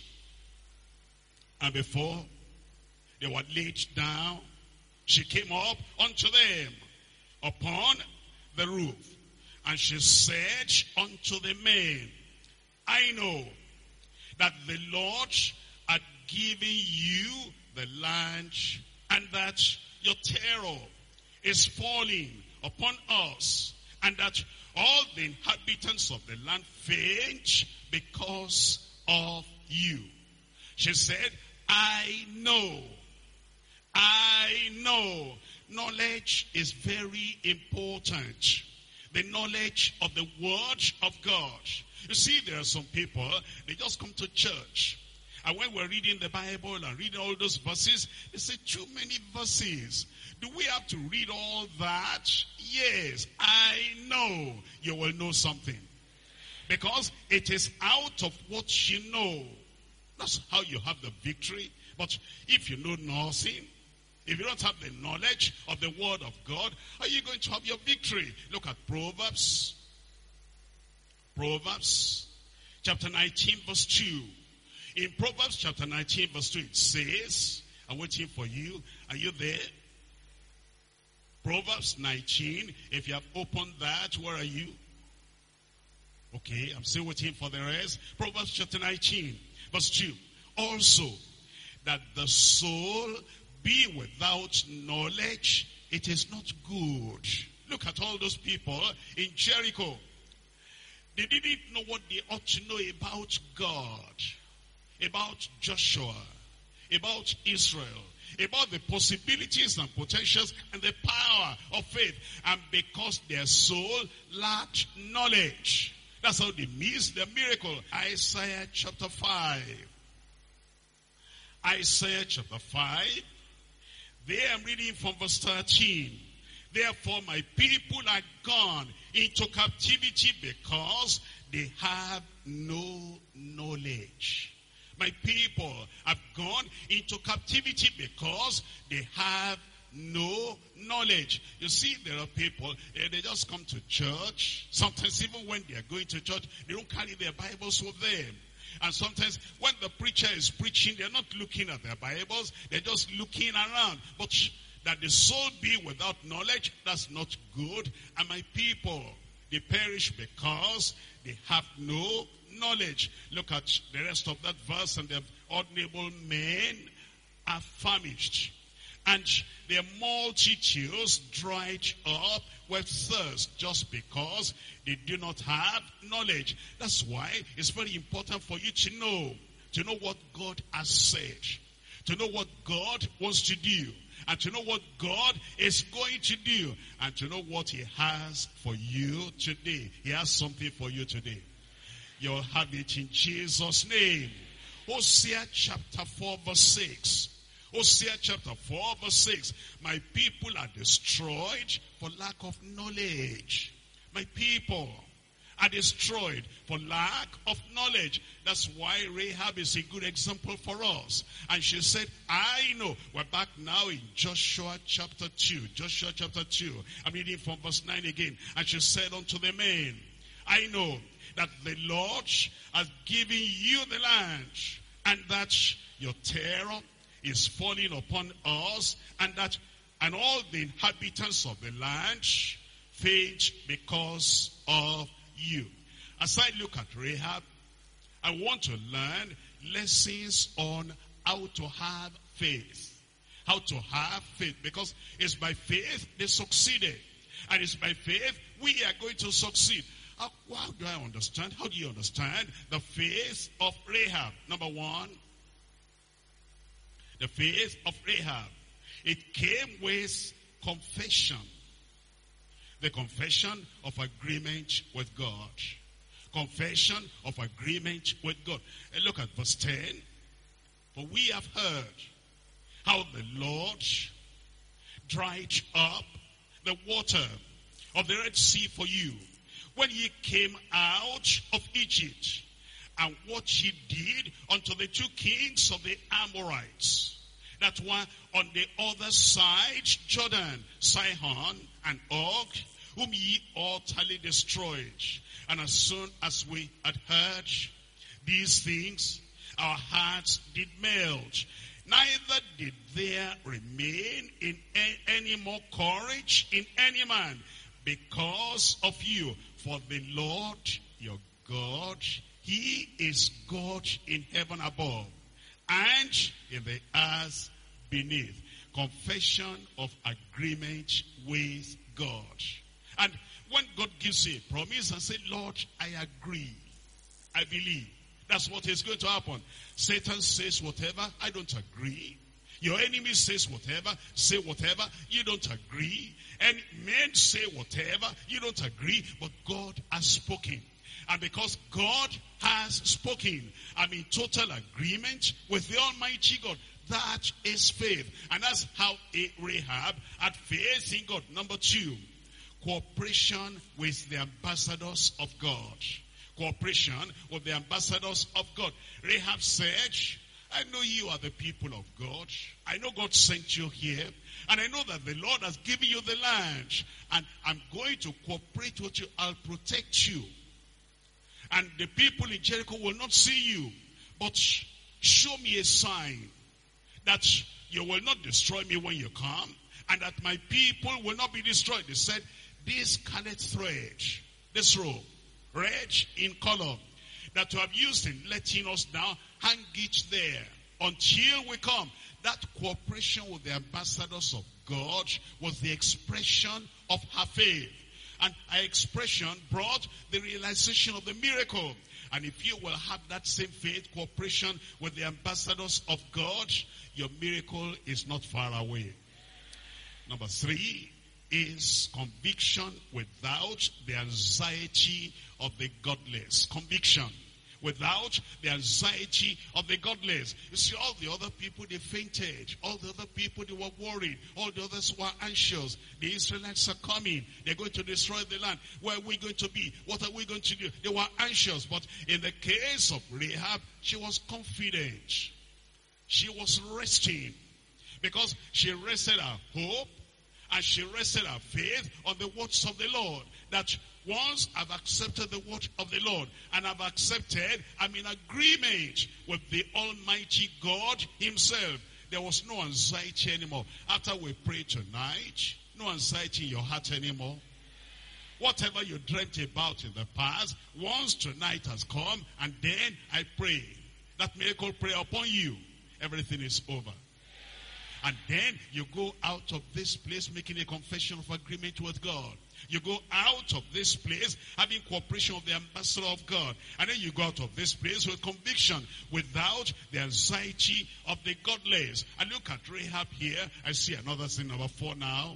And before they were laid down, she came up unto them upon the roof. And she said unto the men, I know that the Lord had given you the land, and that your terror is falling upon us, and that all the inhabitants of the land faint because of you. She said, I know. Knowledge is very important. The knowledge of the word of God. You see, there are some people, they just come to church. And when we're reading the Bible and reading all those verses, they say, too many verses. Do we have to read all that? Yes, I know you will know something. Because it is out of what you know. That's how you have the victory. But if you know nothing, if you don't have the knowledge of the word of God, how are you going to have your victory? Look at Proverbs. Proverbs chapter 19 verse 2. In Proverbs chapter 19 verse 2 it says, I'm waiting for you. Are you there? Proverbs 19. If you have opened that, where are you? Okay, I'm still waiting for the rest. Proverbs chapter 19 verse 2. Also, that the soul be without knowledge, it is not good. Look at all those people in Jericho. They didn't know what they ought to know about God, about Joshua, about Israel, about the possibilities and potentials and the power of faith. And because their soul lacked knowledge, that's how they missed the miracle. Isaiah chapter 5. Isaiah chapter 5. There I'm reading from verse 13. Therefore my people are gone into captivity because they have no knowledge. My people have gone into captivity because they have no knowledge. You see, there are people, they just come to church. Sometimes even when they are going to church, they don't carry their Bibles with them. And sometimes when the preacher is preaching, they're not looking at their Bibles, they're just looking around. But that the soul be without knowledge, that's not good. And my people, they perish because they have no knowledge. Look at the rest of that verse. And the honorable men are famished, and their multitudes dried up with thirst, just because they do not have knowledge. That's why it's very important for you to know what God has said, to know what God wants to do, and to know what God is going to do, and to know what he has for you today. He has something for you today. You'll have it in Jesus' name. Hosea chapter 4 verse 6. Hosea chapter 4 verse 6. My people are destroyed for lack of knowledge. My people are destroyed for lack of knowledge. That's why Rahab is a good example for us. And she said, I know. We're back now in Joshua chapter 2. Joshua chapter 2. I'm reading from verse 9 again. And she said unto the men, I know that the Lord has given you the land, and that your terror is falling upon us, and all the inhabitants of the land faint because of you. As I look at Rahab, I want to learn lessons on how to have faith. How to have faith, because it's by faith they succeeded, and it's by faith we are going to succeed. How do I understand? How do you understand the faith of Rahab? Number one, the faith of Rahab. It came with confession. The confession of agreement with God. Confession of agreement with God. And look at verse 10. For we have heard how the Lord dried up the water of the Red Sea for you, when ye came out of Egypt, and what ye did unto the two kings of the Amorites that were on the other side Jordan, Sihon and Og, whom ye utterly destroyed. And as soon as we had heard these things, our hearts did melt. Neither did there remain in any more courage in any man, because of you. For the Lord your God, he is God in heaven above and in the earth beneath. Confession of agreement with God. And when God gives you a promise and say, Lord, I agree, I believe, that's what is going to happen. Satan says whatever, I don't agree. Your enemy says whatever, say whatever, you don't agree. And men say whatever, you don't agree, but God has spoken. And because God has spoken, I'm in total agreement with the Almighty God. That is faith. And that's how Rahab had faith in God. Number two, cooperation with the ambassadors of God. Cooperation with the ambassadors of God. Rahab said, I know you are the people of God. I know God sent you here. And I know that the Lord has given you the land. And I'm going to cooperate with you. I'll protect you. And the people in Jericho will not see you. But show me a sign that you will not destroy me when you come. And that my people will not be destroyed. They said, this scarlet thread, this rope, red in color, that you have used in letting us down, hang it there until we come. That cooperation with the ambassadors of God was the expression of her faith. And her expression brought the realization of the miracle. And if you will have that same faith, cooperation with the ambassadors of God, your miracle is not far away. Number three is conviction without the anxiety of the godless. Conviction without the anxiety of the godless. You see, all the other people, they fainted. All the other people, they were worried. All the others were anxious. The Israelites are coming. They're going to destroy the land. Where are we going to be? What are we going to do? They were anxious. But in the case of Rahab, she was confident. She was resting. Because she rested her hope and she rested her faith on the words of the Lord. That once I've accepted the word of the Lord and I've accepted, I'm in agreement with the Almighty God himself. There was no anxiety anymore. After we pray tonight, no anxiety in your heart anymore. Whatever you dreamt about in the past, once tonight has come, and then I pray that miracle prayer upon you, everything is over. And then you go out of this place making a confession of agreement with God. You go out of this place having cooperation of the ambassador of God. And then you go out of this place with conviction, without the anxiety of the godless. And look at Rahab here. I see another thing, number 4 now.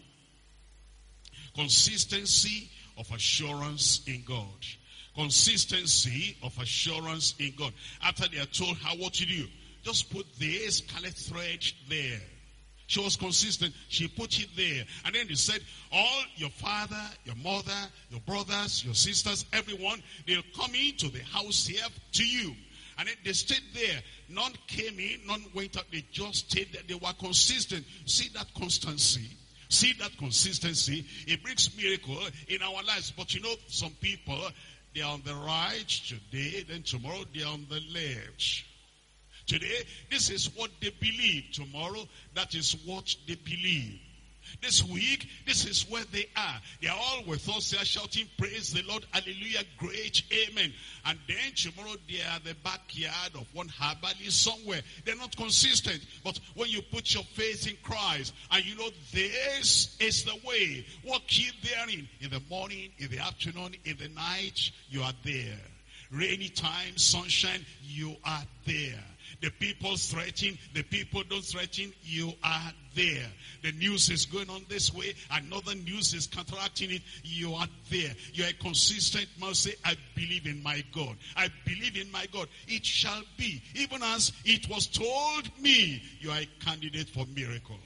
Consistency of assurance in God. Consistency of assurance in God. After they are told how what to do, just put this scarlet thread there. She was consistent. She put it there. And then he said, all your father, your mother, your brothers, your sisters, everyone, they'll come into the house here to you. And then they stayed there. None came in, none went out. They just stayed there. They were consistent. See that constancy? See that consistency? It brings miracle in our lives. But you know, some people, they're on the right today, then tomorrow they're on the left. Today, this is what they believe. Tomorrow, that is what they believe. This week, this is where they are. They are all with us. They are shouting, praise the Lord, hallelujah, great, amen. And then tomorrow, they are the backyard of one herbalist somewhere. They're not consistent. But when you put your faith in Christ, and you know this is the way, walk ye therein. In the morning, in the afternoon, in the night, you are there. Rainy time, sunshine, you are there. The people threaten, the people don't threaten, you are there. The news is going on this way, another news is counteracting it, you are there. You are a consistent man. Say, I believe in my God. I believe in my God. It shall be, even as it was told me. You are a candidate for miracle.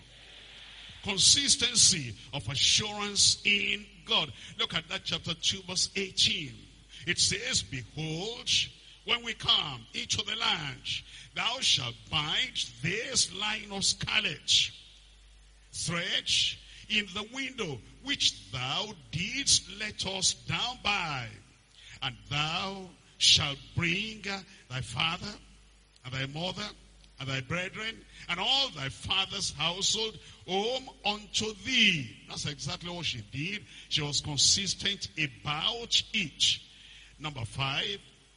Consistency of assurance in God. Look at that chapter 2 verse 18. It says, behold, when we come into the land, thou shalt bind this line of scarlet thread in the window which thou didst let us down by. And thou shalt bring thy father and thy mother and thy brethren and all thy father's household home unto thee. That's exactly what she did. She was consistent about it. Number 5,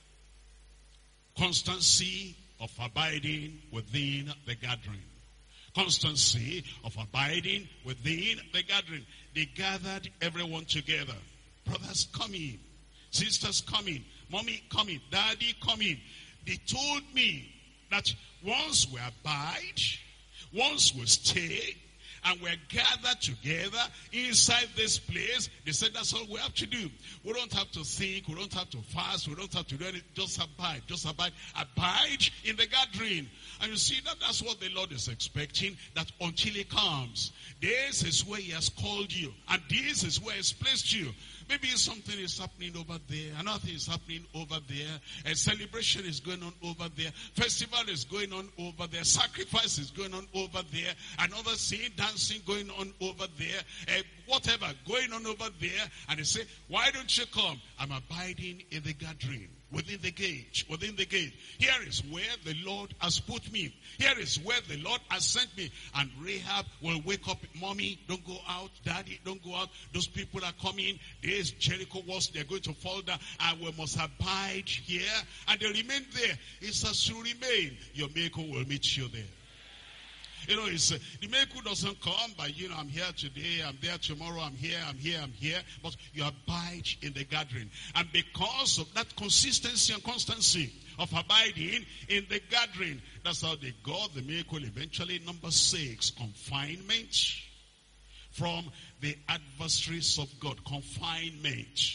constancy of abiding within the gathering. Constancy of abiding within the gathering. They gathered everyone together. Brothers come in. Sisters come in. Mommy come in. Daddy come in. They told me that once we abide, once we stay, and we're gathered together inside this place, they said that's all we have to do. We don't have to think, we don't have to fast, we don't have to do anything, just abide, abide in the gathering. And you see that's what the Lord is expecting, that until he comes, this is where he has called you, and this is where he's placed you. Maybe something is happening over there, another thing is happening over there, a celebration is going on over there, festival is going on over there, sacrifice is going on over there, another thing, dancing going on over there, whatever going on over there, and they say, why don't you come? I'm abiding in the gathering, within the gate, within the gate. Here is where the Lord has put me. Here is where the Lord has sent me. And Rahab will wake up, mommy, don't go out, daddy, don't go out. Those people are coming. There's Jericho walls, they're going to fall down, and we must abide here. And they remain there. It's as you remain, your miracle will meet you there. You know, the miracle doesn't come by, I'm here today, I'm there tomorrow, I'm here. But you abide in the gathering. And because of that consistency and constancy of abiding in the gathering, that's how they got the miracle eventually. Number 6, confinement from the adversaries of God. Confinement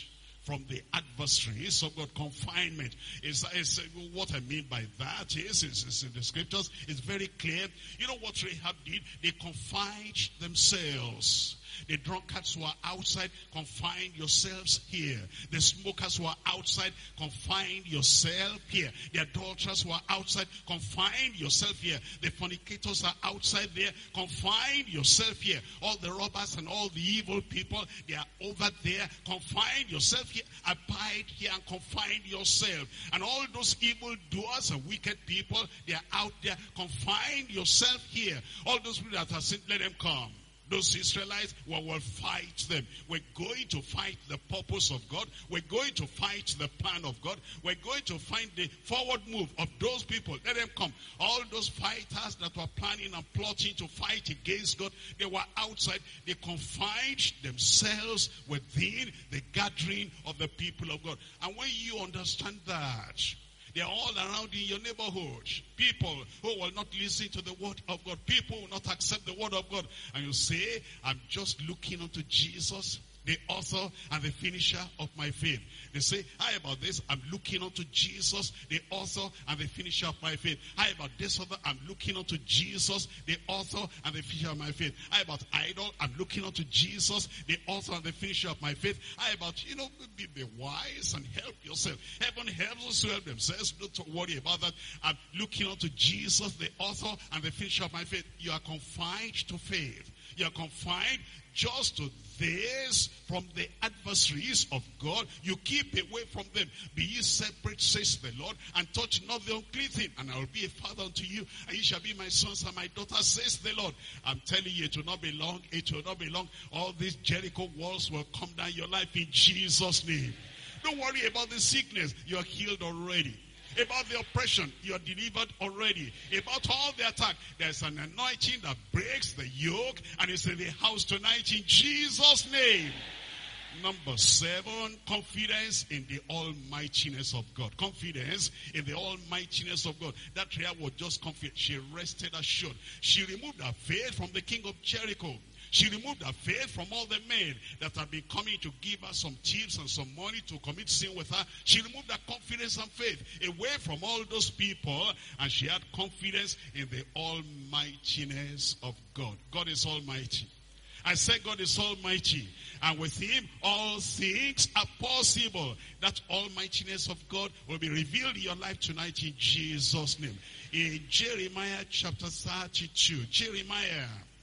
from the adversaries of God. Confinement is what I mean by that is in the scriptures. It's very clear. You know what Rahab did? They confined themselves. The drunkards who are outside, confine yourselves here. The smokers who are outside, confine yourself here. The adulterers who are outside, confine yourself here. The fornicators are outside there, confine yourself here. All the robbers and all the evil people, they are over there, confine yourself here. Abide here and confine yourself. And all those evil doers and wicked people, they are out there, confine yourself here. All those people that are sin, let them come. Those Israelites, we will fight them. We're going to fight the purpose of God. We're going to fight the plan of God. We're going to find the forward move of those people. Let them come. All those fighters that were planning and plotting to fight against God, they were outside. They confined themselves within the gathering of the people of God. And when you understand that, they are all around in your neighborhood. People who will not listen to the word of God. People who will not accept the word of God. And you say, I'm just looking unto Jesus, the author and the finisher of my faith. They say, how about this? I'm looking unto Jesus, the author and the finisher of my faith. How about this other? I'm looking unto Jesus, the author and the finisher of my faith. How about idol? I'm looking unto Jesus, the author and the finisher of my faith. How about, be wise and help yourself. Heaven helps us to help themselves. Don't worry about that. I'm looking unto Jesus, the author and the finisher of my faith. You are confined to faith. You are confined just to this from the adversaries of God. You keep away from them. Be ye separate, says the Lord, and touch not the unclean thing. And I will be a father unto you, and ye shall be my sons and my daughters, says the Lord. I'm telling you, it will not be long. It will not be long. All these Jericho walls will come down your life in Jesus' name. Don't worry about the sickness. You are healed already. About the oppression, you are delivered already. About all the attack, there's an anointing that breaks the yoke, and it's in the house tonight in Jesus' name. Number 7, confidence in the almightiness of God. Confidence in the almightiness of God. That Rahab was just confident. She rested assured. She removed her faith from the king of Jericho. She removed her faith from all the men that had been coming to give her some tips and some money to commit sin with her. She removed her confidence and faith away from all those people, and she had confidence in the almightiness of God. God is almighty. I said God is almighty, and with him all things are possible. That almightiness of God will be revealed in your life tonight in Jesus' name. In Jeremiah chapter 32, Jeremiah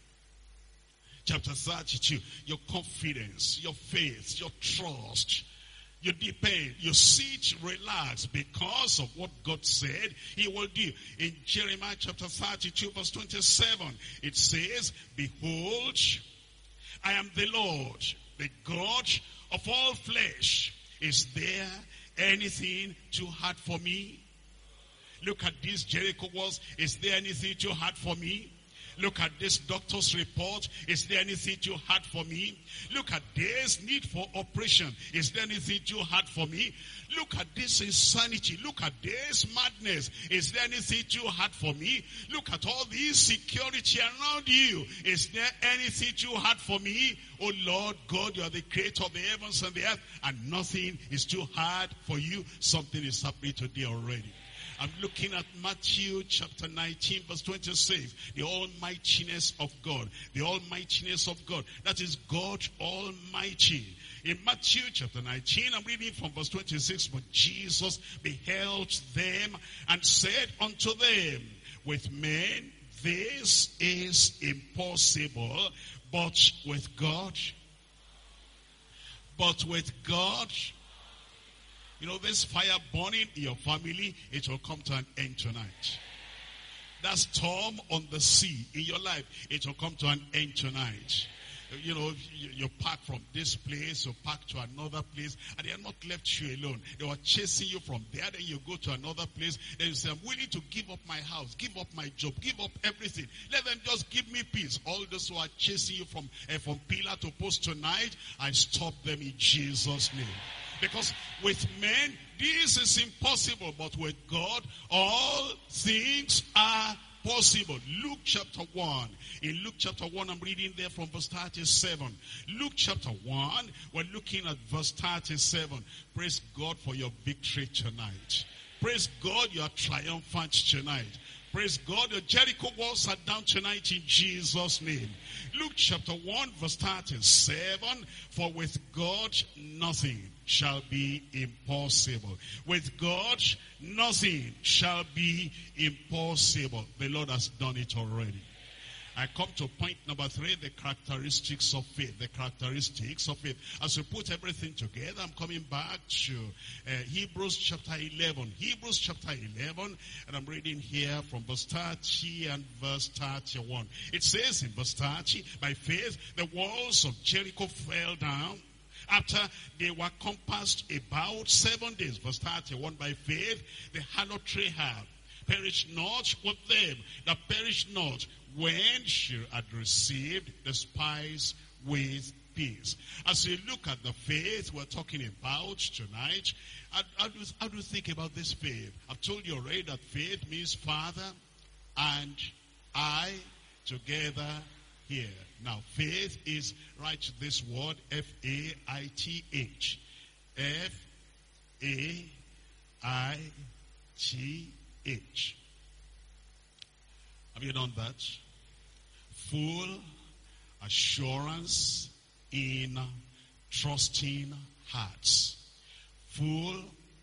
chapter 32, your confidence, your faith, your trust, you depend, you sit, relax because of what God said he will do. In Jeremiah chapter 32 verse 27, it says, behold, I am the Lord, the God of all flesh. Is there anything too hard for me? Look at these Jericho walls. Is there anything too hard for me? Look at this doctor's report. Is there anything too hard for me? Look at this need for operation. Is there anything too hard for me? Look at this insanity. Look at this madness. Is there anything too hard for me? Look at all the insecurity around you. Is there anything too hard for me? Oh Lord God, you are the creator of the heavens and the earth, and nothing is too hard for you. Something is happening today already. I'm looking at Matthew chapter 19 verse 26. The almightiness of God. The almightiness of God. That is God Almighty. In Matthew chapter 19, I'm reading from verse 26. But Jesus beheld them and said unto them, with men this is impossible, but with God. This fire burning in your family, it will come to an end tonight. That storm on the sea in your life, it will come to an end tonight. You pack from this place, you pack to another place, and they are not left you alone. They were chasing you from there, then you go to another place, then you say, I'm willing to give up my house, give up my job, give up everything. Let them just give me peace. All those who are chasing you from pillar to post tonight, I stop them in Jesus' name. Because with men, this is impossible, but with God, all things are possible. Luke chapter 1. In Luke chapter 1, I'm reading there from verse 37. Luke chapter 1, we're looking at verse 37. Praise God for your victory tonight. Praise God, you are triumphant tonight. Praise God, the Jericho walls are down tonight in Jesus' name. Luke chapter 1 verse 37, for with God nothing shall be impossible. With God nothing shall be impossible. The Lord has done it already. I come to point number 3, the characteristics of faith. The characteristics of faith. As we put everything together, I'm coming back to Hebrews chapter 11. Hebrews chapter 11, and I'm reading here from verse 30 and verse 31. It says in verse 30, by faith the walls of Jericho fell down after they were compassed about 7 days. Verse 31, by faith the harlot Rahab perished not with them that perished not, when she had received the spies with peace. As we look at the faith we're talking about tonight, how do you think about this faith? I've told you already that faith means Father and I together here. Now faith is, write this word, F-A-I-T-H. F-A-I-T-H. Have you done that? Full assurance in trusting hearts. Full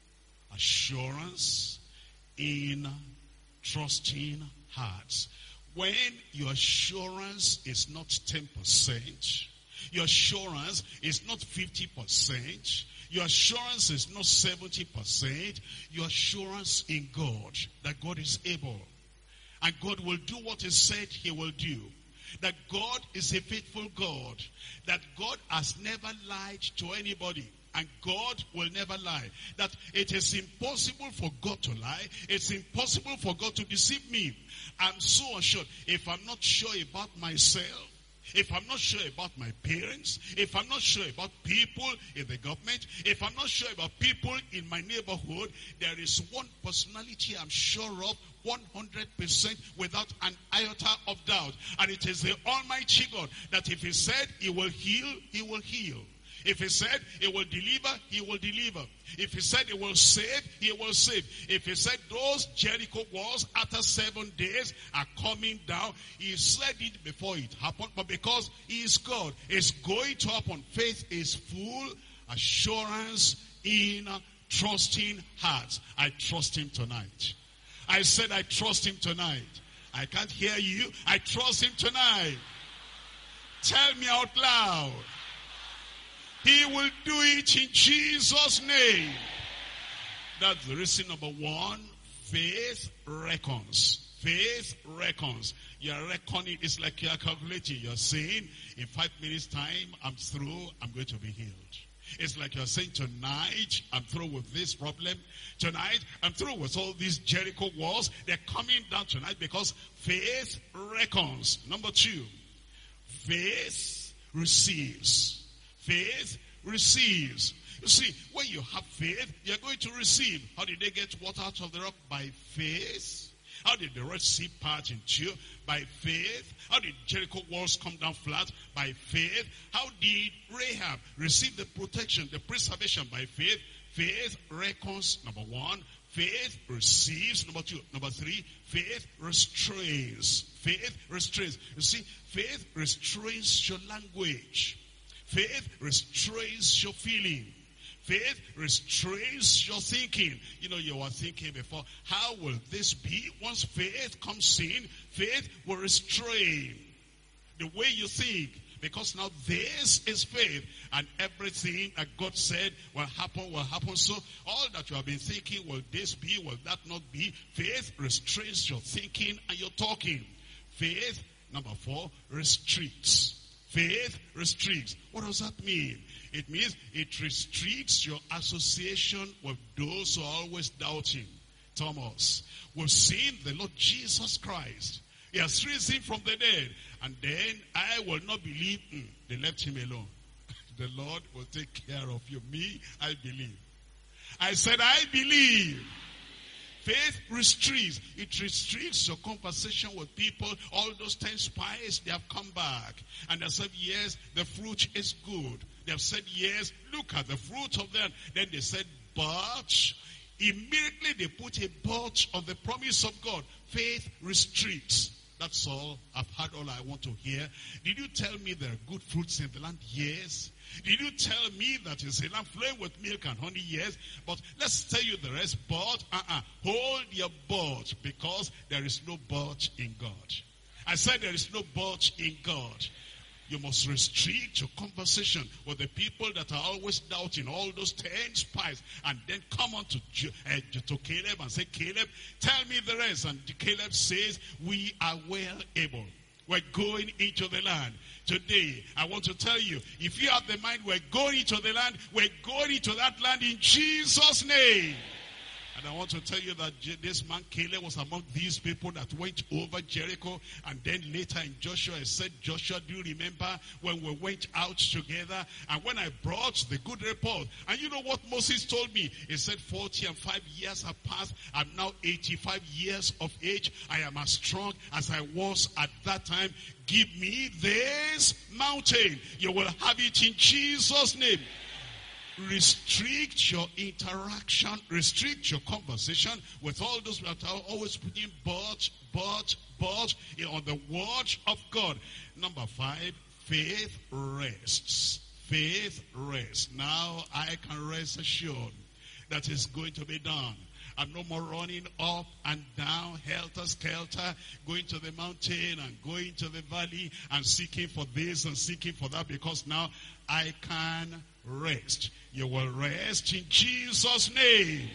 assurance in trusting hearts. When your assurance is not 10%, your assurance is not 50%, your assurance is not 70%, your assurance in God, that God is able. And God will do what he said he will do. That God is a faithful God. That God has never lied to anybody. And God will never lie. That it is impossible for God to lie. It's impossible for God to deceive me. I'm so assured. If I'm not sure about myself, if I'm not sure about my parents, if I'm not sure about people in the government, if I'm not sure about people in my neighborhood, there is one personality I'm sure of 100% without an iota of doubt. And it is the Almighty God, that if he said he will heal, he will heal. If he said he will deliver, he will deliver. If he said he will save, he will save. If he said those Jericho walls after 7 days are coming down, he said it before it happened. But because he is God, it's going to happen. Faith is full assurance in trusting hearts. I trust him tonight. I said I trust him tonight. I can't hear you. I trust him tonight. Tell me out loud. He will do it in Jesus' name. That's the reason number 1. Faith reckons. Faith reckons. You're reckoning. It's like you're calculating. You're saying, in 5 minutes time, I'm through. I'm going to be healed. It's like you're saying, tonight, I'm through with this problem. Tonight, I'm through with all these Jericho walls. They're coming down tonight because faith reckons. Number 2, faith receives. Faith receives. You see, when you have faith, you're going to receive. How did they get water out of the rock? By faith. How did the Red Sea part in two? By faith. How did Jericho walls come down flat? By faith. How did Rahab receive the protection, the preservation? By faith. Faith reckons, number 1. Faith receives, number 2. Number 3, faith restrains. Faith restrains. You see, faith restrains your language. Faith restrains your feeling. Faith restrains your thinking. You know, you were thinking before, how will this be? Once faith comes in, faith will restrain the way you think. Because now this is faith. And everything that God said will happen, will happen. So all that you have been thinking, will this be, will that not be? Faith restrains your thinking and your talking. Faith, number 4, restricts. Faith restricts. What does that mean? It means it restricts your association with those who are always doubting. Thomas, we've seen the Lord Jesus Christ. He has risen from the dead. And then I will not believe. They left him alone. The Lord will take care of you. Me, I believe. I said, I believe. Faith restricts. It restricts your conversation with people. All those 10 spies, they have come back. And they said, yes, the fruit is good. They have said, yes, look at the fruit of them. Then they said, but. Immediately they put a but on the promise of God. Faith restricts. That's all. I've heard all I want to hear. Did you tell me there are good fruits in the land? Yes. Did you tell me that it's a land flowing with milk and honey? Yes. But let's tell you the rest. But, hold your but, because there is no but in God. I said there is no but in God. You must restrict your conversation with the people that are always doubting, all those 10 spies, and then come on to Caleb and say, Caleb, tell me the rest. And Caleb says, we are well able. We're going into the land. Today, I want to tell you, if you have the mind, we're going into the land, we're going into that land in Jesus' name. And I want to tell you that this man Caleb was among these people that went over Jericho. And then later in Joshua, I said, Joshua, do you remember when we went out together? And when I brought the good report. And you know what Moses told me? He said, 45 years have passed. I'm now 85 years of age. I am as strong as I was at that time. Give me this mountain. You will have it in Jesus' name. Restrict your interaction, restrict your conversation with all those that are always putting but on the word of God. Number 5, faith rests. Faith rests. Now I can rest assured that it's going to be done. I'm no more running up and down, helter-skelter, going to the mountain and going to the valley and seeking for this and seeking for that, because now I can rest. You will rest in Jesus' name.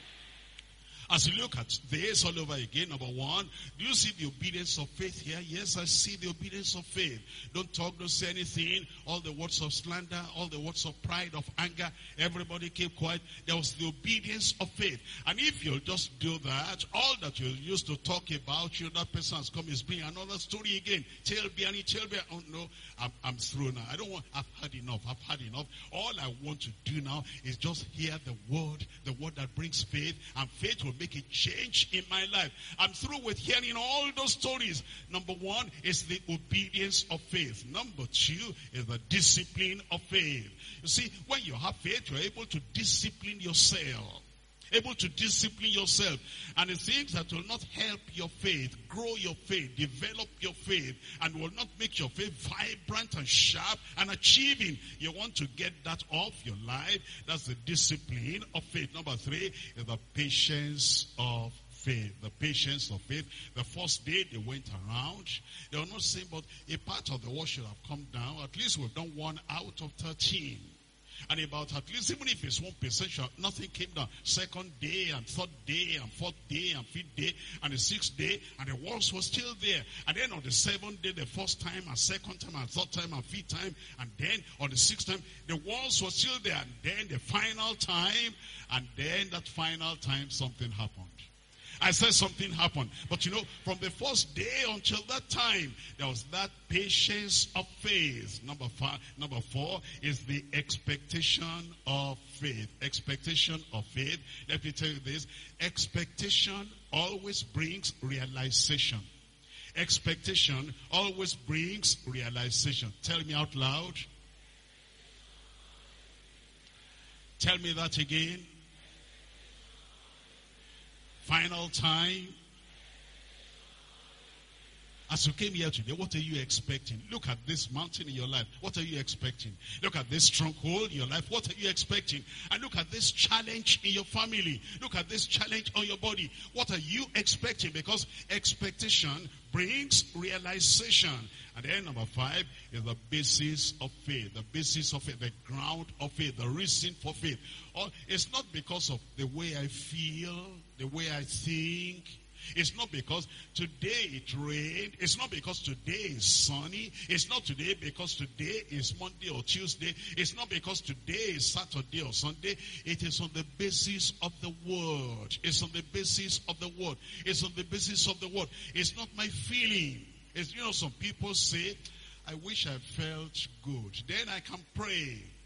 As you look at this all over again, number 1, do you see the obedience of faith here? Yes, I see the obedience of faith. Don't talk, don't say anything. All the words of slander, all the words of pride, of anger, everybody keep quiet. There was the obedience of faith. And if you'll just do that, all that you used to talk about, that person has come, is bringing another story again. Tell me, oh no, I'm through now. I've had enough. All I want to do now is just hear the word that brings faith, and faith will make a change in my life. I'm through with hearing all those stories. Number 1 is the obedience of faith. Number 2 is the discipline of faith. You see, when you have faith, you're able to discipline yourself. Able to discipline yourself. And the things that will not help your faith, grow your faith, develop your faith, and will not make your faith vibrant and sharp and achieving. You want to get that off your life. That's the discipline of faith. Number 3 is the patience of faith. The patience of faith. The first day they went around, they were not saying, but a part of the wall should have come down. At least we've done 1 out of 13. And about at least, even if it's 1%, nothing came down. Second day and third day and fourth day and fifth day and the 6th day, and the walls were still there. And then on the 7th day, the first time and second time and third time and fifth time, and then on the 6th time, the walls were still there. And then the final time, and then that final time, something happened. I said something happened. But from the first day until that time, there was that patience of faith. Number 4 is the expectation of faith. Expectation of faith. Let me tell you this. Expectation always brings realization. Expectation always brings realization. Tell me out loud. Tell me that again. Final time. As you came here today, what are you expecting? Look at this mountain in your life. What are you expecting? Look at this stronghold in your life. What are you expecting? And look at this challenge in your family. Look at this challenge on your body. What are you expecting? Because expectation brings realization. And then number 5 is the basis of faith. The basis of faith, the ground of faith, the reason for faith. It's not because of the way I feel, the way I think. It's not because today it rained. It's not because today is sunny. It's not today because today is Monday or Tuesday. It's not because today is Saturday or Sunday. It is on the basis of the word. It's on the basis of the word. It's on the basis of the word. It's not my feeling. It's, some people say, I wish I felt good. Then I can pray.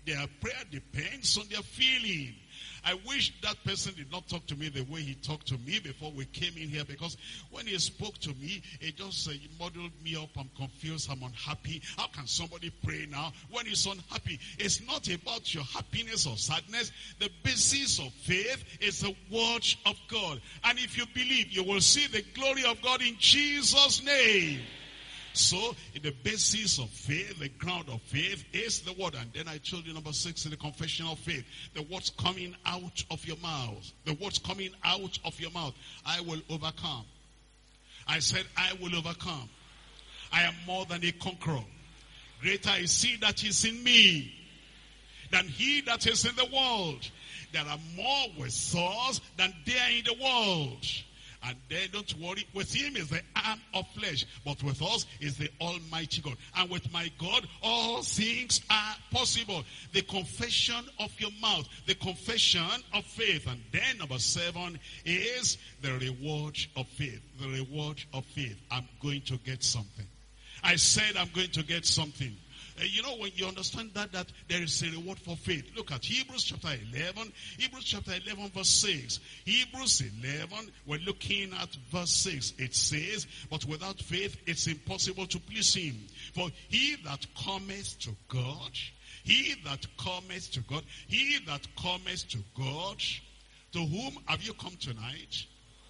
Their prayer depends on their feeling. I wish that person did not talk to me the way he talked to me before we came in here, because when he spoke to me, it just muddled me up. I'm confused. I'm unhappy. How can somebody pray now when he's unhappy? It's not about your happiness or sadness. The basis of faith is the word of God. And if you believe, you will see the glory of God in Jesus' name. So, the basis of faith, the ground of faith is the word. And then I told you number 6 in the confession of faith. The words coming out of your mouth. The words coming out of your mouth. I will overcome. I said, I will overcome. I am more than a conqueror. Greater is he that is in me than he that is in the world. There are more with us than there in the world. And then don't worry, with him is the arm of flesh, but with us is the Almighty God. And with my God, all things are possible. The confession of your mouth, the confession of faith. And then number 7 is the reward of faith. The reward of faith. I'm going to get something. I said I'm going to get something. You know, when you understand that there is a reward for faith. Look at Hebrews chapter 11. Hebrews chapter 11 verse 6. Hebrews 11, we're looking at verse 6. It says, but without faith it's impossible to please him. For he that cometh to God, he that cometh to God, he that cometh to God, to whom have you come tonight?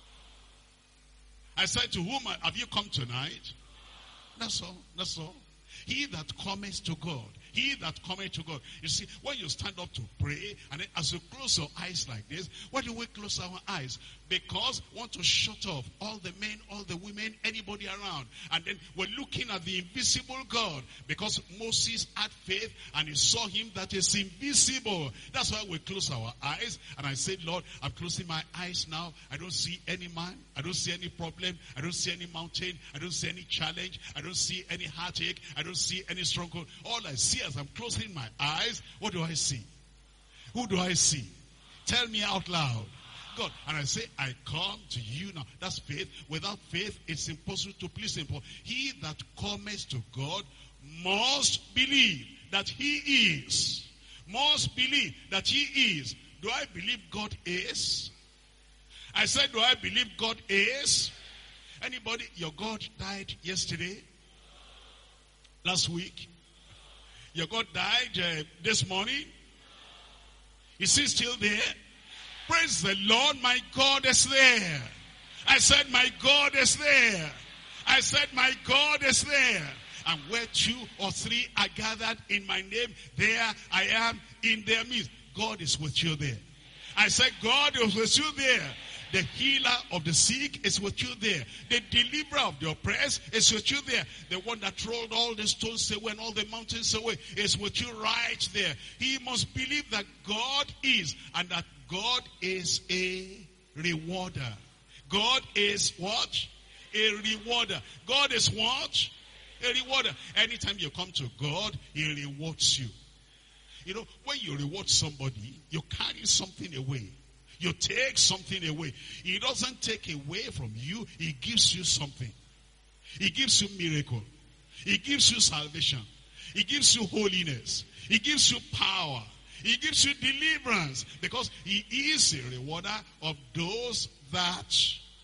I said, to whom have you come tonight? That's all. That's all. He that cometh to God. He that cometh to God. You see, when you stand up to pray, and then as you close your eyes like this, why do we close our eyes? Because we want to shut off all the men, all the women, anybody around. And then we're looking at the invisible God. Because Moses had faith and he saw him that is invisible. That's why we close our eyes. And I said, Lord, I'm closing my eyes now. I don't see any man. I don't see any problem. I don't see any mountain. I don't see any challenge. I don't see any heartache. I don't see any struggle. All I see as I'm closing my eyes, what do I see? Who do I see? Tell me out loud. God. And I say, I come to you now. That's faith. Without faith, it's impossible to please him. For he that cometh to God must believe that he is. Must believe that he is. Do I believe God is? I said, do I believe God is? Anybody, your God died yesterday? Last week? Your God died this morning? Is he still there? Praise the Lord, my God is there. I said, my God is there. I said, my God is there. And where 2 or 3 are gathered in my name, there I am in their midst. God is with you there. I said, God is with you there. The healer of the sick is with you there. The deliverer of the oppressed is with you there. The one that rolled all the stones away and all the mountains away is with you right there. He must believe that God is, and that God is a rewarder. God is what? A rewarder. God is what? A rewarder. Anytime you come to God, he rewards you. You know, when you reward somebody, you carry something away. You take something away. He doesn't take away from you. He gives you something. He gives you miracle. He gives you salvation. He gives you holiness. He gives you power. He gives you deliverance. Because he is a rewarder of those that,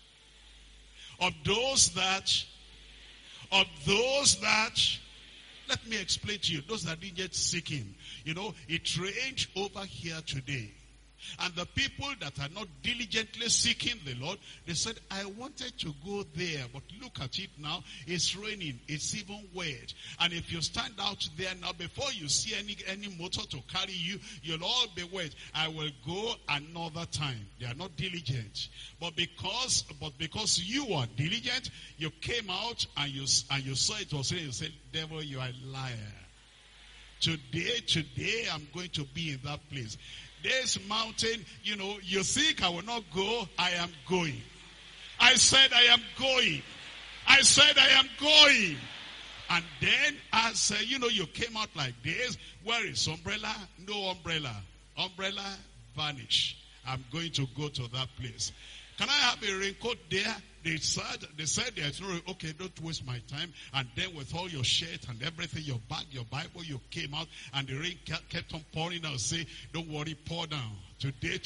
let me explain to you, those that didn't yet seek him. You know, it rained over here today. And the people that are not diligently seeking the Lord, they said, I wanted to go there, but look at it now. It's raining. It's even wet. And if you stand out there now, before you see any motor to carry you, you'll all be wet. I will go another time. They are not diligent. But because you are diligent, you came out and you saw it was raining. You said, devil, you are a liar. Today, I'm going to be in that place. This mountain, you know, you think I will not go, I am going. I said I am going. I said I am going. And then as you came out like this, where is umbrella? No umbrella. Umbrella vanish. I'm going to go to that place. Can I have a raincoat there? They said there's no, okay, don't waste my time. And then with all your shirt and everything, your bag, your Bible, you came out and the rain kept on pouring out. Say, don't worry, pour down. Today.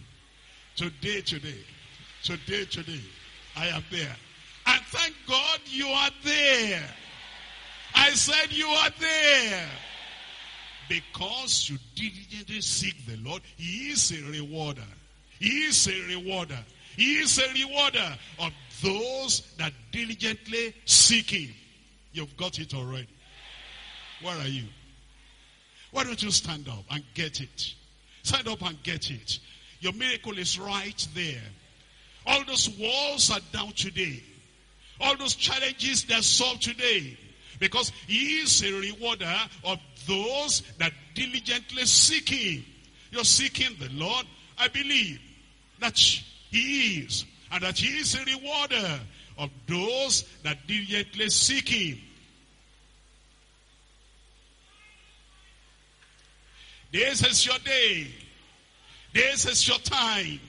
I am there. And thank God you are there. I said you are there. Because you diligently seek the Lord, He is a rewarder. He is a rewarder. He is a rewarder of those that diligently seek Him. You've got it already. Where are you? Why don't you stand up and get it? Stand up and get it. Your miracle is right there. All those walls are down today. All those challenges they are solved today. Because He is a rewarder of those that diligently seek Him. You're seeking the Lord. I believe that He is. And that He is a rewarder of those that diligently seek Him. This is your day. This is your time.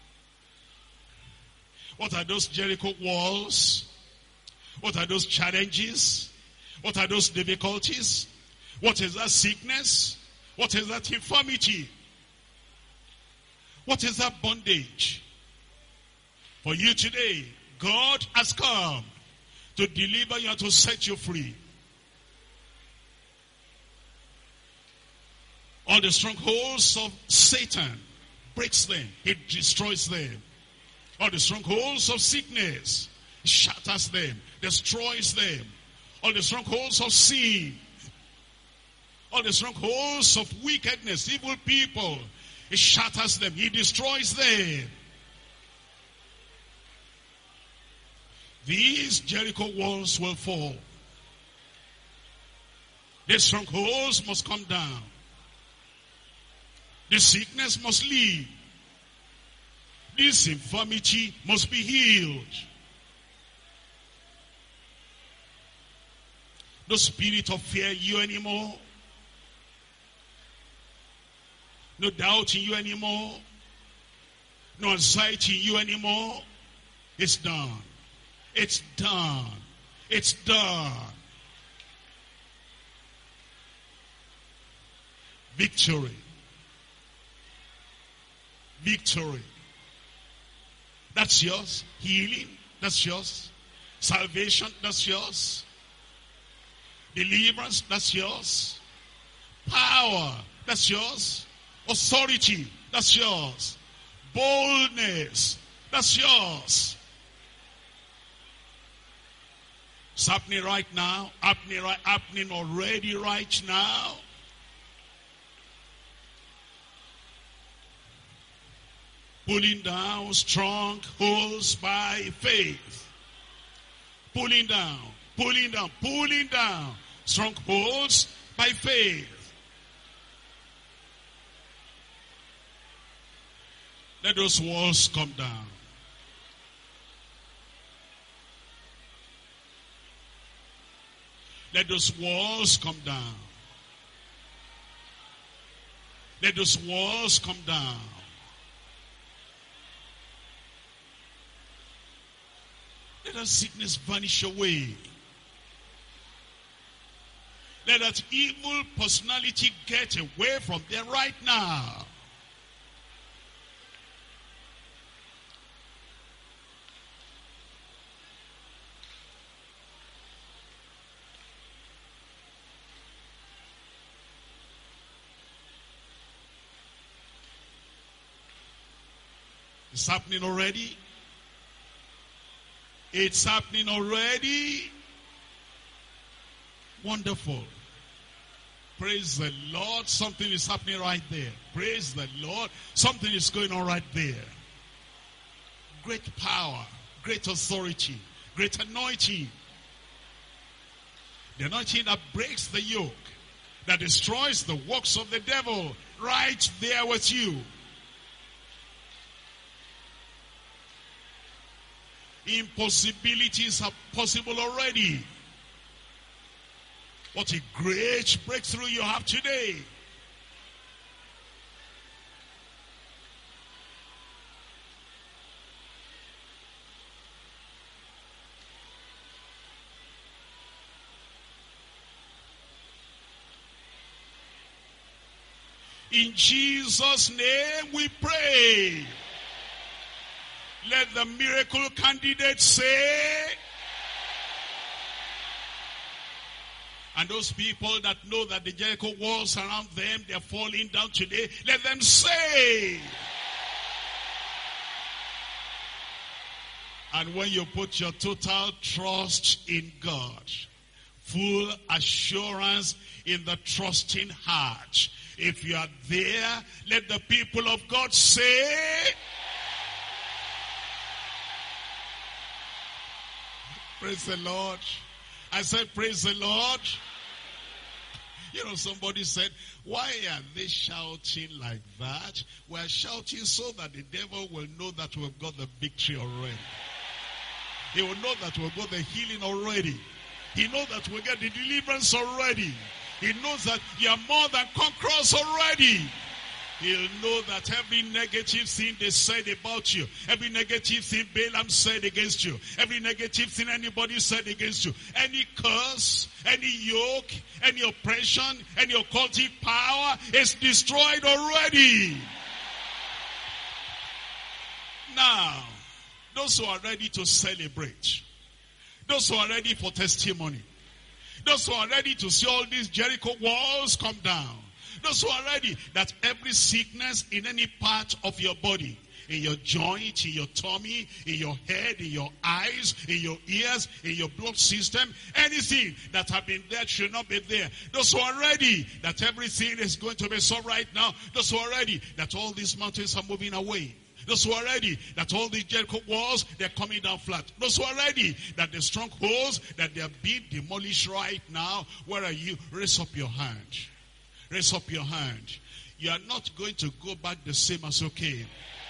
What are those Jericho walls? What are those challenges? What are those difficulties? What is that sickness? What is that infirmity? What is that bondage? For you today, God has come to deliver you and to set you free. All the strongholds of Satan, breaks them. He destroys them. All the strongholds of sickness, He shatters them, destroys them. All the strongholds of sin, all the strongholds of wickedness, evil people, He shatters them, He destroys them. These Jericho walls will fall. The strongholds must come down. The sickness must leave. This infirmity must be healed. No spirit of fear in you anymore. No doubt in you anymore. No anxiety in you anymore. It's done. It's done. It's done. Victory. Victory. That's yours. Healing. That's yours. Salvation. That's yours. Deliverance. That's yours. Power. That's yours. Authority. That's yours. Boldness. That's yours. It's happening right now. Happening already right now. Pulling down strongholds by faith. Pulling down strongholds by faith. Let those walls come down. Let those walls come down. Let those walls come down. Let that sickness vanish away. Let that evil personality get away from there right now. It's happening already. It's happening already. Wonderful. Praise the Lord. Something is happening right there. Praise the Lord. Something is going on right there. Great power, great authority, great anointing. The anointing that breaks the yoke, that destroys the works of the devil, right there with you. Impossibilities are possible already. What a great breakthrough you have today. In Jesus' name we pray. Let the miracle candidate say. And those people that know that the Jericho walls around them, they're falling down today, let them say. And when you put your total trust in God, full assurance in the trusting heart, if you are there, let the people of God say. Praise the Lord. I said, praise the Lord. You know, somebody said, why are they shouting like that? We're shouting so that the devil will know that we've got the victory already. He will know that we've got the healing already. He knows that we'll get the deliverance already. He knows that you are more than conquerors already. He'll know that every negative thing they said about you, every negative thing Balaam said against you, every negative thing anybody said against you, any curse, any yoke, any oppression, any occultic power is destroyed already. Now, those who are ready to celebrate, those who are ready for testimony, those who are ready to see all these Jericho walls come down, those who are ready that every sickness in any part of your body, in your joint, in your tummy, in your head, in your eyes, in your ears, in your blood system, anything that have been there should not be there. Those who are ready that everything is going to be so right now. Those who are ready that all these mountains are moving away. Those who are ready that all these Jericho walls, they're coming down flat. Those who are ready that the strongholds, that they are being demolished right now. Where are you? Raise up your hand. Raise up your hand. You are not going to go back the same as you came.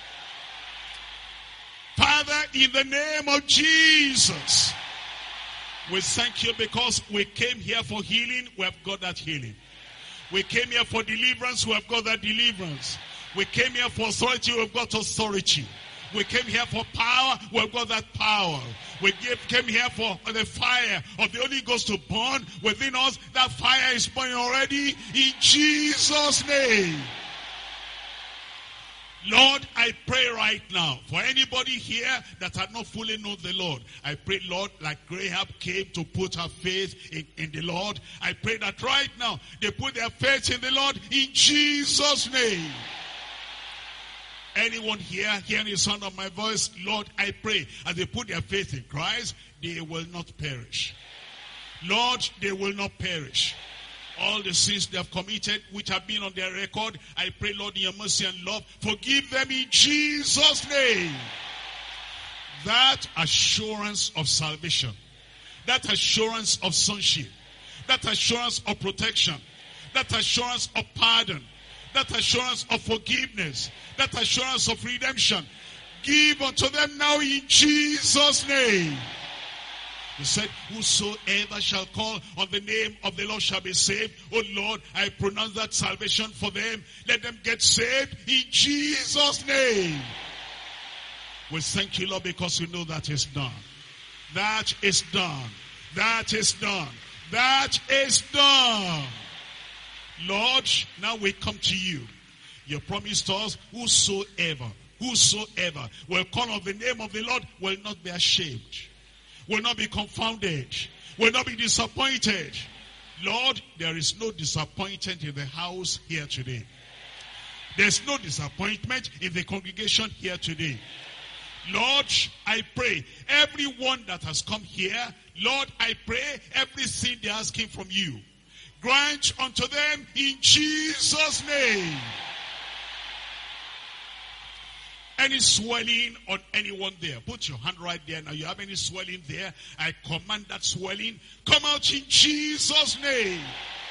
Father, in the name of Jesus, we thank you because we came here for healing, we have got that healing. We came here for deliverance, we have got that deliverance. We came here for authority, we have got authority. We came here for power, we have got that power. We came here for the fire of the Holy Ghost to burn within us. That fire is burning already in Jesus' name. Lord, I pray right now for anybody here that had not fully known the Lord. I pray, Lord, like Rahab came to put her faith in the Lord. I pray that right now they put their faith in the Lord in Jesus' name. Anyone here hearing the sound of my voice, Lord, I pray as they put their faith in Christ, they will not perish. Lord, they will not perish. All the sins they have committed, which have been on their record, I pray, Lord, in your mercy and love, forgive them in Jesus' name. That assurance of salvation, that assurance of sonship, that assurance of protection, that assurance of pardon, that assurance of forgiveness, that assurance of redemption, give unto them now in Jesus' name. He said, whosoever shall call on the name of the Lord shall be saved. Oh Lord, I pronounce that salvation for them. Let them get saved in Jesus' name. We thank you, Lord, because we know that is done. That is done. That is done. That is done. Lord, now we come to you. You promised us, whosoever will call on the name of the Lord will not be ashamed, will not be confounded, will not be disappointed. Lord, there is no disappointment in the house here today. There's no disappointment in the congregation here today. Lord, I pray, everyone that has come here, Lord, I pray everything they're asking from you, grant unto them in Jesus' name. Any swelling on anyone there, put your hand right there. Now you have any swelling there, I command that swelling, come out in Jesus' name.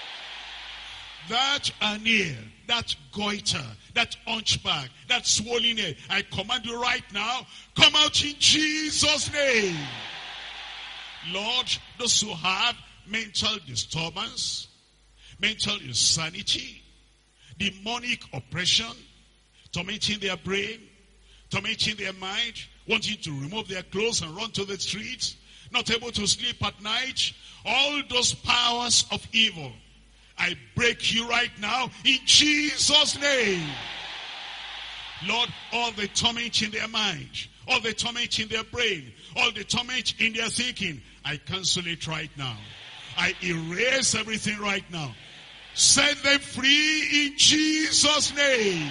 That hernia, that goiter, that hunchback, that swollen head, I command you right now, come out in Jesus' name. Lord, those who have mental disturbance, mental insanity, demonic oppression, tormenting their brain, tormenting their mind, wanting to remove their clothes and run to the streets, not able to sleep at night, all those powers of evil, I break you right now in Jesus' name. Lord, all the torment in their mind, all the torment in their brain, all the torment in their thinking, I cancel it right now. I erase everything right now. Set them free in Jesus' name.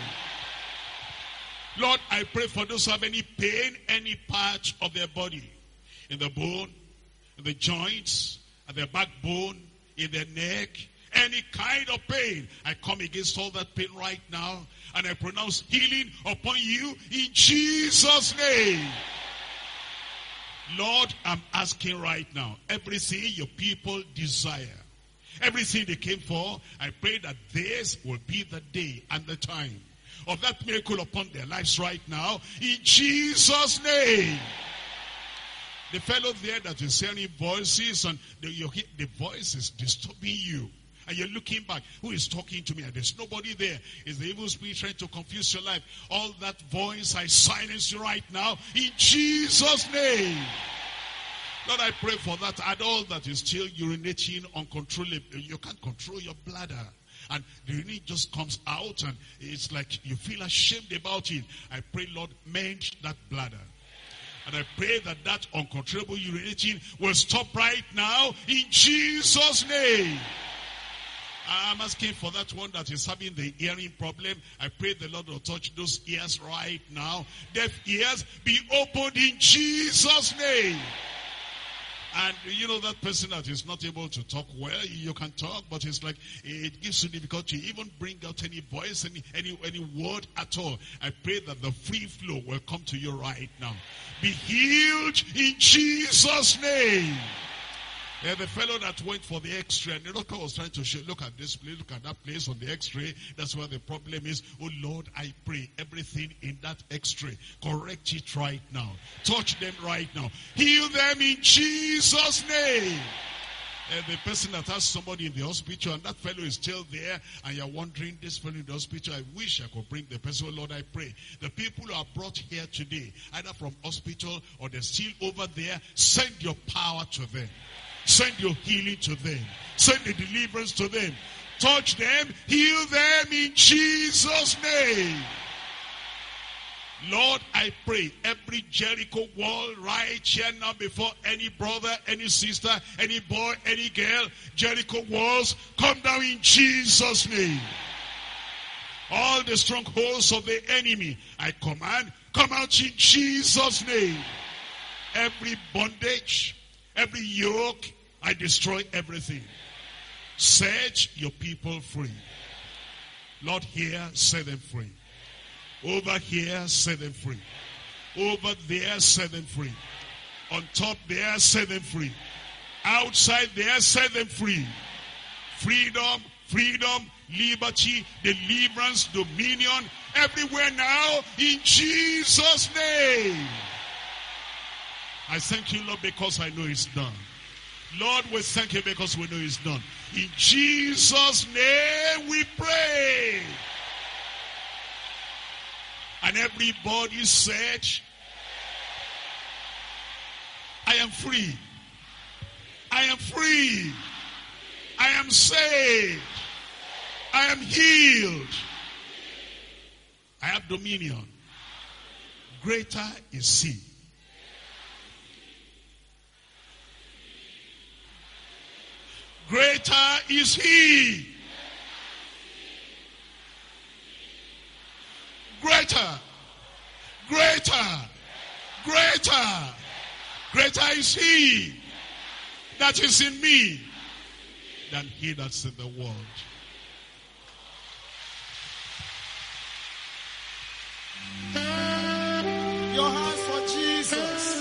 Lord, I pray for those who have any pain, any part of their body, in the bone, in the joints, in their backbone, in their neck, any kind of pain. I come against all that pain right now, and I pronounce healing upon you in Jesus' name. Lord, I'm asking right now, everything your people desire, everything they came for, I pray that this will be the day and the time of that miracle upon their lives right now, in Jesus' name. The fellow there that is hearing voices, and the voice is disturbing you, and you're looking back, who is talking to me? And there's nobody there. It's the evil spirit trying to confuse your life. All that voice, I silence you right now, in Jesus' name. Lord, I pray for that adult that is still urinating uncontrollably. You can't control your bladder, and the urine just comes out, and it's like you feel ashamed about it. I pray, Lord, mend that bladder. And I pray that that uncontrollable urinating will stop right now in Jesus' name. I'm asking for that one that is having the hearing problem. I pray the Lord will touch those ears right now. Deaf ears be opened in Jesus' name. And you know that person that is not able to talk well, you can talk, but it's like it gives you difficulty to even bring out any voice, any word at all. I pray that the free flow will come to you right now. Be healed in Jesus' name. The fellow that went for the x-ray, and the doctor was trying to show, look at this place, look at that place on the x-ray. That's where the problem is. Oh Lord, I pray everything in that x-ray, correct it right now. Touch them right now. Heal them in Jesus' name. The person that has somebody in the hospital, and that fellow is still there, and you're wondering, this fellow in the hospital, I wish I could bring the person. Oh Lord, I pray the people who are brought here today, either from hospital or they're still over there, send your power to them. Send your healing to them. Send the deliverance to them. Touch them. Heal them in Jesus' name. Lord, I pray every Jericho wall right here now before any brother, any sister, any boy, any girl, Jericho walls come down in Jesus' name. All the strongholds of the enemy, I command, come out in Jesus' name. Every bondage, every yoke, I destroy everything. Set your people free. Lord, here, set them free. Over here, set them free. Over there, set them free. On top there, set them free. Outside there, set them free. Freedom, freedom, liberty, deliverance, dominion, everywhere now, in Jesus' name. I thank you, Lord, because I know it's done. Lord, we thank you because we know it's done. In Jesus' name we pray. And everybody said, I am free. I am free. I am saved. I am healed. I have dominion. Greater is He. Greater is He. Greater. Greater. Greater. Greater is He that is in me than he that's in the world. Your hands for Jesus.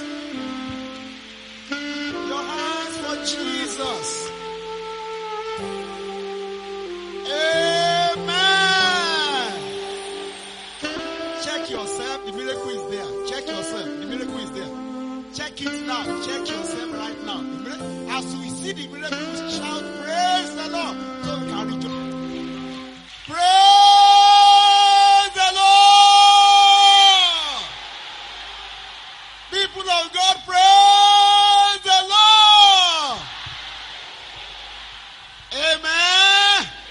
Your hands for Jesus. Amen. Check yourself. The miracle is there. Check yourself. The miracle is there. Check it now. Check yourself right now. As we see the miracle, shout, praise the Lord. So we can rejoice. Praise the Lord. People of God, praise the Lord. Amen.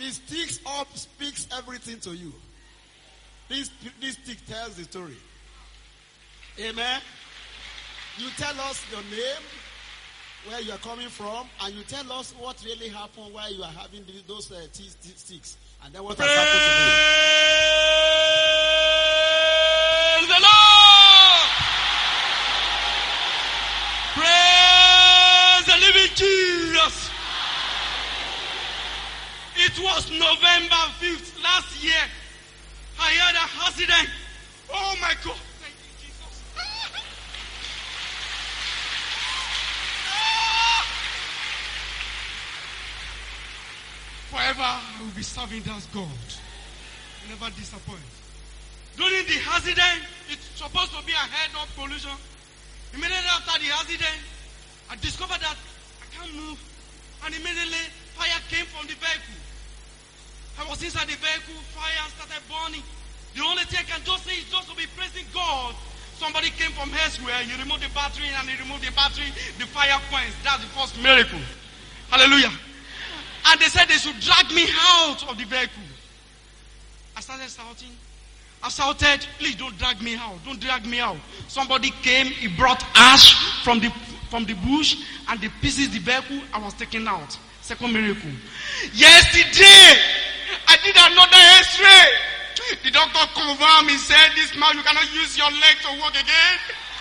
The sticks up speaks everything to you. This stick tells the story. Amen. You tell us your name, where you are coming from, and you tell us what really happened while you are having those sticks, and then what has happened today. Praise the Lord! Praise the living Jesus! It was November 5th last year. I had an accident. Oh my God. Thank you, Jesus. Forever I will be serving that God. Never disappoint. During the accident, it's supposed to be a head-on collision. Immediately after the accident, I discovered that I can't move. And immediately, fire came from the vehicle. I was inside the vehicle, fire started burning. The only thing I can just say is just to be praising God. Somebody came from elsewhere, he removed the battery, and he removed the battery, the fire quenched. That's the first miracle. Hallelujah. And they said they should drag me out of the vehicle. I started shouting. I shouted, please don't drag me out. Don't drag me out. Somebody came, he brought ash from the bush, and they pieces the vehicle. I was taken out. Second miracle. Yesterday, I did another X-ray. The doctor confirmed. He said, this man, you cannot use your leg to walk again.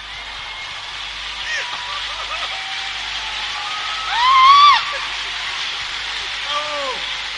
Oh.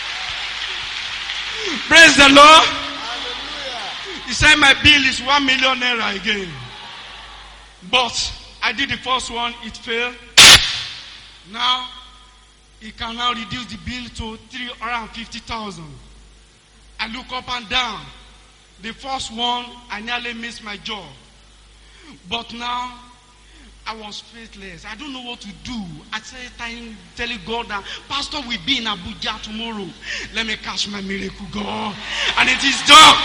Praise the Lord. Hallelujah. He said my bill is 1 million naira again. But I did the first one, it failed. Now, he can now reduce the bill to 350,000. I look up and down. The first one, I nearly missed my job. But now, I was faithless. I don't know what to do. I said, telling God that, Pastor will be in Abuja tomorrow. Let me catch my miracle, God. And it is done.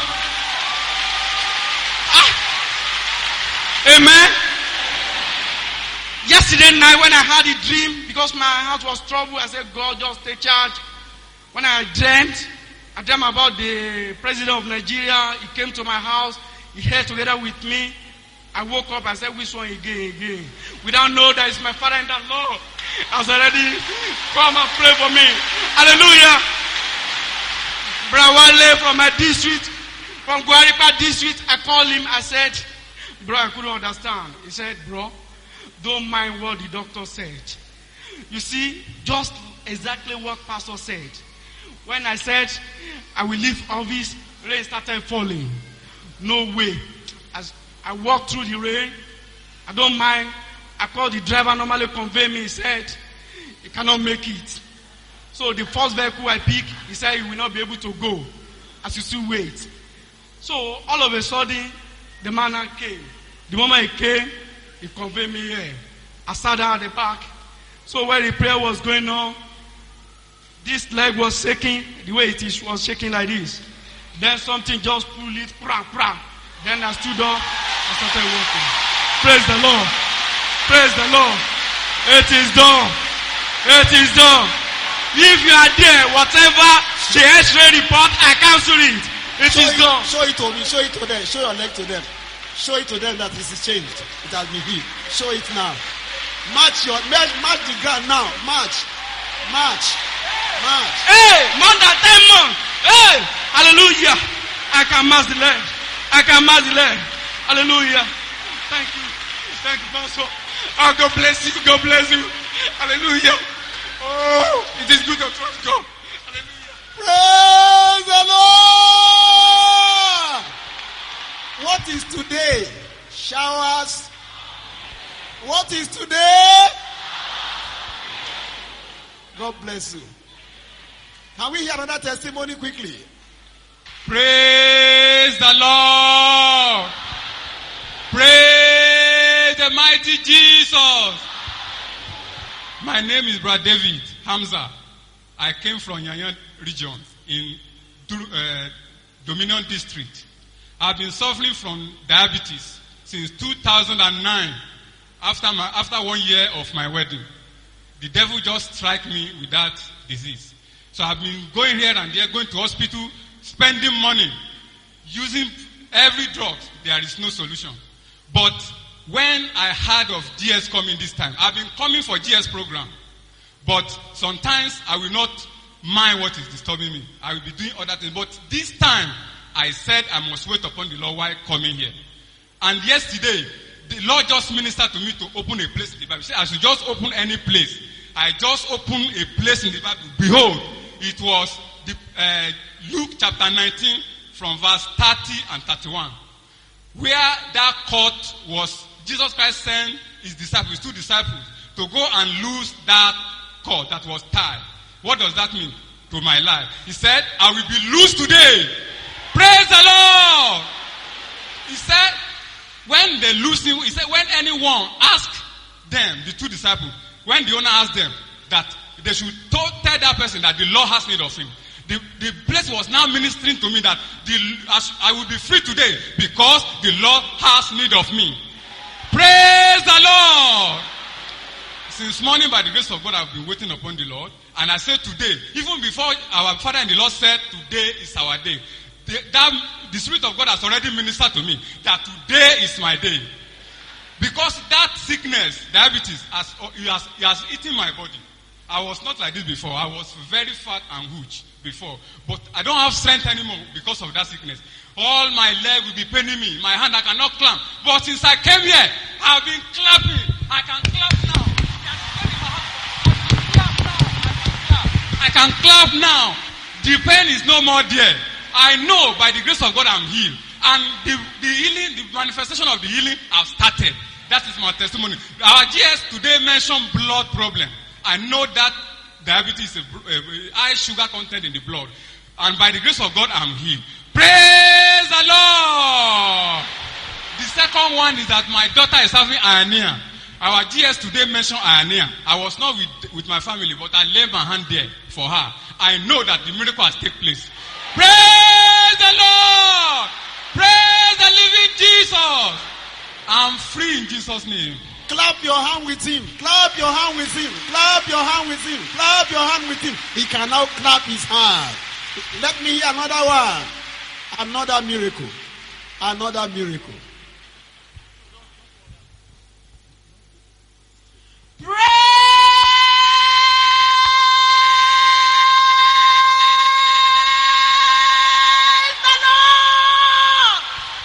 Amen. Yesterday night when I had a dream, because my heart was troubled, I said, God, just take charge. When I dreamt about the president of Nigeria. He came to my house. He ate together with me. I woke up. I said, which one again? Without knowing that it's my father in the Lord. I was already, come and pray for me. Hallelujah. Brawale from my district, from Guaripa district, I called him. I said, bro, I couldn't understand. He said, bro, don't mind what the doctor said. You see, just exactly what pastor said. When I said, I will leave office, rain started falling. No way. As I walked through the rain, I don't mind. I called the driver, normally convey me. He said, he cannot make it. So the first vehicle I picked, he said he will not be able to go. As you still wait. So all of a sudden, the man came. The moment he came, he conveyed me here. I sat down at the back. So where the prayer was going on, this leg was shaking, the way it is was shaking like this. Then something just pulled it, Then I stood up and started walking. Praise the Lord. Praise the Lord. It is done. It is done. If you are there, whatever the X-ray report, I cancel it. It is done. Show it to me. Show it to them. Show your leg to them. Show it to them that this is changed. It has been healed. Show it now. Match the ground now. March. Hey, more than 10 months. Hey, hallelujah. I can match the leg. Hallelujah. Thank you, Pastor. Oh, God bless you. Hallelujah. Oh, it is good to trust God. Hallelujah. Praise the Lord. What is today? Showers. What is today? God bless you. Can we hear another testimony quickly? Praise the Lord. Praise the mighty Jesus. My name is Brother David Hamza. I came from Yanyan region in Dominion district. I've been suffering from diabetes since 2009 after 1 year of my wedding. The devil just struck me with that disease. So I've been going here and there, going to hospital, spending money, using every drug. There is no solution. But when I heard of GS coming this time, I've been coming for GS program. But sometimes I will not mind what is disturbing me. I will be doing other things. But this time, I said I must wait upon the Lord while coming here. And yesterday, the Lord just ministered to me to open a place in the Bible. He said I should just open any place. I just opened a place in the Bible. Behold, it was Luke chapter 19 from verse 30 and 31. Where that court was, Jesus Christ sent his disciples, 2 disciples, to go and loose that cord that was tied. What does that mean to my life? He said, I will be loose today. Praise the Lord. He said, when they loose him, he said, when anyone asks them, the 2 disciples, when the owner asked them that they should tell that person that the Lord has need of him, the place was now ministering to me that I will be free today because the Lord has need of me. Praise the Lord. Since morning, by the grace of God, I've been waiting upon the Lord. And I said today, even before our Father in the Lord said today is our day, the Spirit of God has already ministered to me that today is my day. Because that sickness, diabetes, has eaten my body. I was not like this before. I was very fat and huge before. But I don't have strength anymore because of that sickness. All my leg will be paining me. My hand, I cannot clamp. But since I came here, I've been clapping. I can clap now. I can clap now. The pain is no more there. I know by the grace of God I'm healed. And the healing, the manifestation of the healing have started. That is my testimony. Our GS today mentioned blood problem. I know that diabetes is a high sugar content in the blood. And by the grace of God, I'm healed. Praise the Lord. The second one is that my daughter is having hernia. Our GS today mentioned hernia. I was not with my family, but I laid my hand there for her. I know that the miracle has taken place. Praise the Lord. Praise the living Jesus. I'm free in Jesus' name. Clap your hand with him. Clap your hand with him. Clap your hand with him. Clap your hand with him. He can now clap his hand. Let me hear another one. Another miracle. Another miracle. Praise the Lord.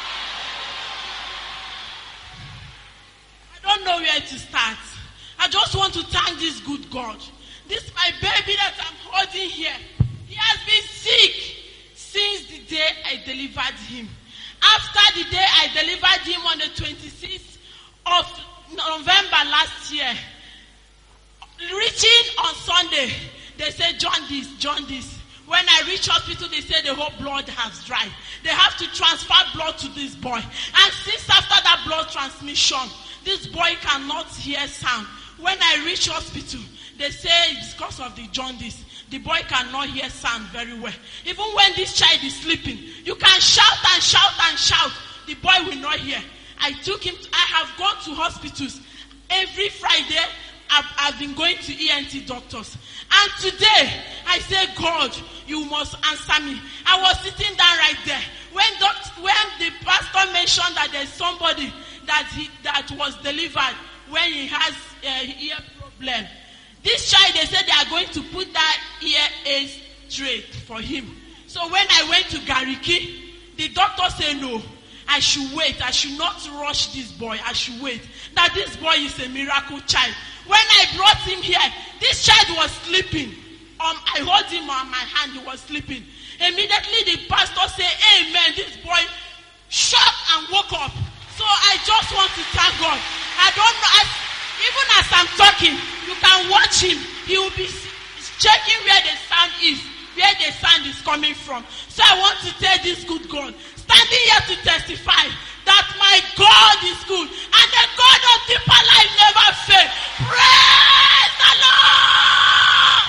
I don't know where to start. I just want to thank this good God. This my baby that I'm holding here. He has been sick since the day I delivered him. After the day I delivered him on the 26th of November last year, reaching on Sunday, they said, jaundice. When I reach hospital, they say the whole blood has dried. They have to transfer blood to this boy. And since after that blood transmission, this boy cannot hear sound. When I reach hospital, they say it's because of the jaundice. The boy cannot hear sound very well. Even when this child is sleeping, you can shout and shout and shout. The boy will not hear. I took him, I have gone to hospitals. Every Friday, I've been going to ENT doctors. And today, I say, God, you must answer me. I was sitting down right there. When the pastor mentioned that there's somebody that was delivered when he has ear problem. This child, they said they are going to put that ear aid straight for him. So when I went to Gariki, the doctor said no. I should wait. I should not rush this boy. I should wait. That this boy is a miracle child. When I brought him here, this child was sleeping. I hold him on my hand. He was sleeping. Immediately the pastor said, amen. This boy shocked and woke up. So I just want to thank God. I don't know. Even as I'm talking, you can watch him. He will be checking where the sound is, where the sound is coming from. So I want to tell this good God, standing here to testify that my God is good and the God of deeper life never fails. Praise the Lord.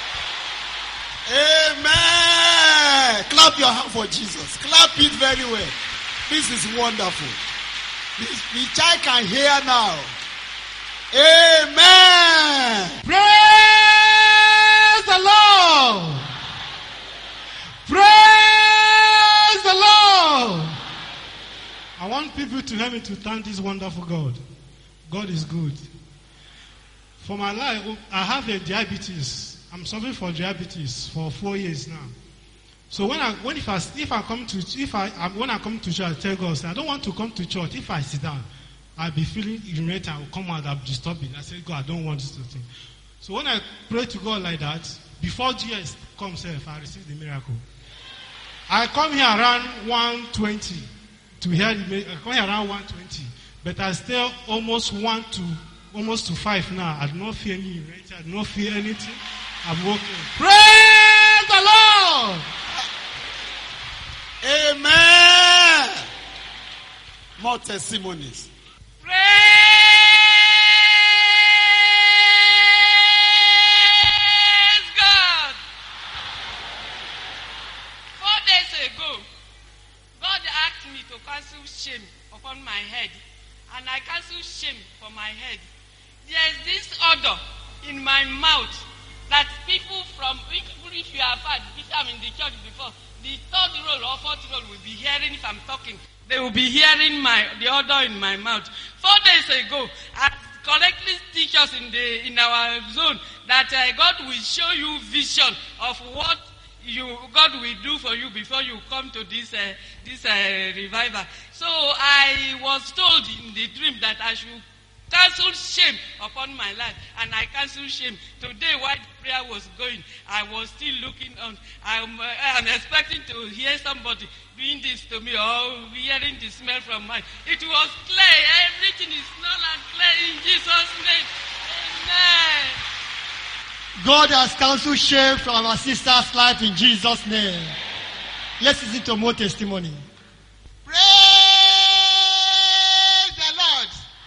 Amen. Clap your hand for Jesus. Clap it very well. This is wonderful. The child can hear now. Amen. Praise the Lord. want people to help me to thank this wonderful God. God is good. For my life, I have a diabetes. I'm suffering from diabetes for 4 years now. So when I come to church, I tell God, I don't want to come to church. If I sit down, I'll be feeling irritated. I will come out, I'll be disturbing. I say, God, I don't want this thing. So when I pray to God like that, before Jesus comes, I receive the miracle. I come here around 1:20 to hear the. I come here around 1:20, but I stay almost to 5 now. I do not feel any irritation. I do not feel anything. I'm working. Praise the Lord. Amen. More testimonies. Praise God. 4 days ago, God asked me to cancel shame upon my head. And I cancel shame for my head. There is this odor in my mouth that people from, if you have had, if I'm in the church before, the 3rd row or 4th row will be hearing if I'm talking. They will be hearing the odor in my mouth. 4 days ago, I correctly teach us in our zone that God will show you vision of what God will do for you before you come to this revival. So I was told in the dream that I should cancel shame upon my life, and I cancel shame. Today, while the prayer was going, I was still looking on. I'm expecting to hear somebody doing this to me or hearing the smell from mine. It was clear. Everything is null and clear in Jesus' name. Amen. God has cancelled shame from our sister's life in Jesus' name. Let's listen to more testimony. Praise the Lord.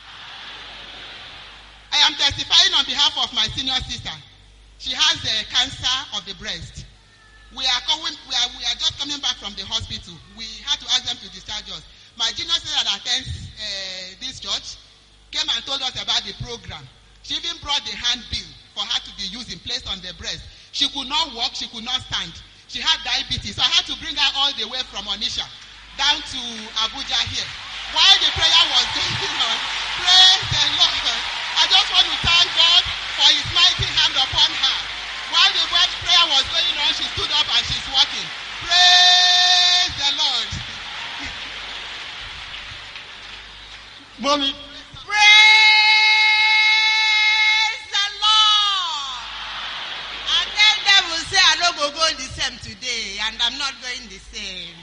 I am testifying on behalf of my senior sister. She has cancer of the breast. We are just coming back from the hospital. We had to ask them to discharge us. My junior sister that attends this church came and told us about the program. She even brought the handbill for her to be used in place on the breast. She could not walk, she could not stand. She had diabetes. So I had to bring her all the way from Onisha down to Abuja here. While the prayer was going on, praise the Lord. I just want to thank God for his mighty hand upon her. While the prayer was going on, she stood up and she's walking. Praise the Lord. Mommy. Praise the Lord. And then they will say, I don't go the same today, and I'm not going the same.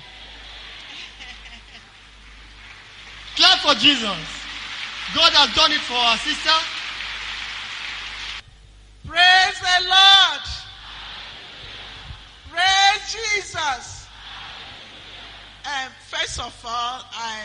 Clap for Jesus. God has done it for our sister. Praise the Lord. Praise Jesus. First of all,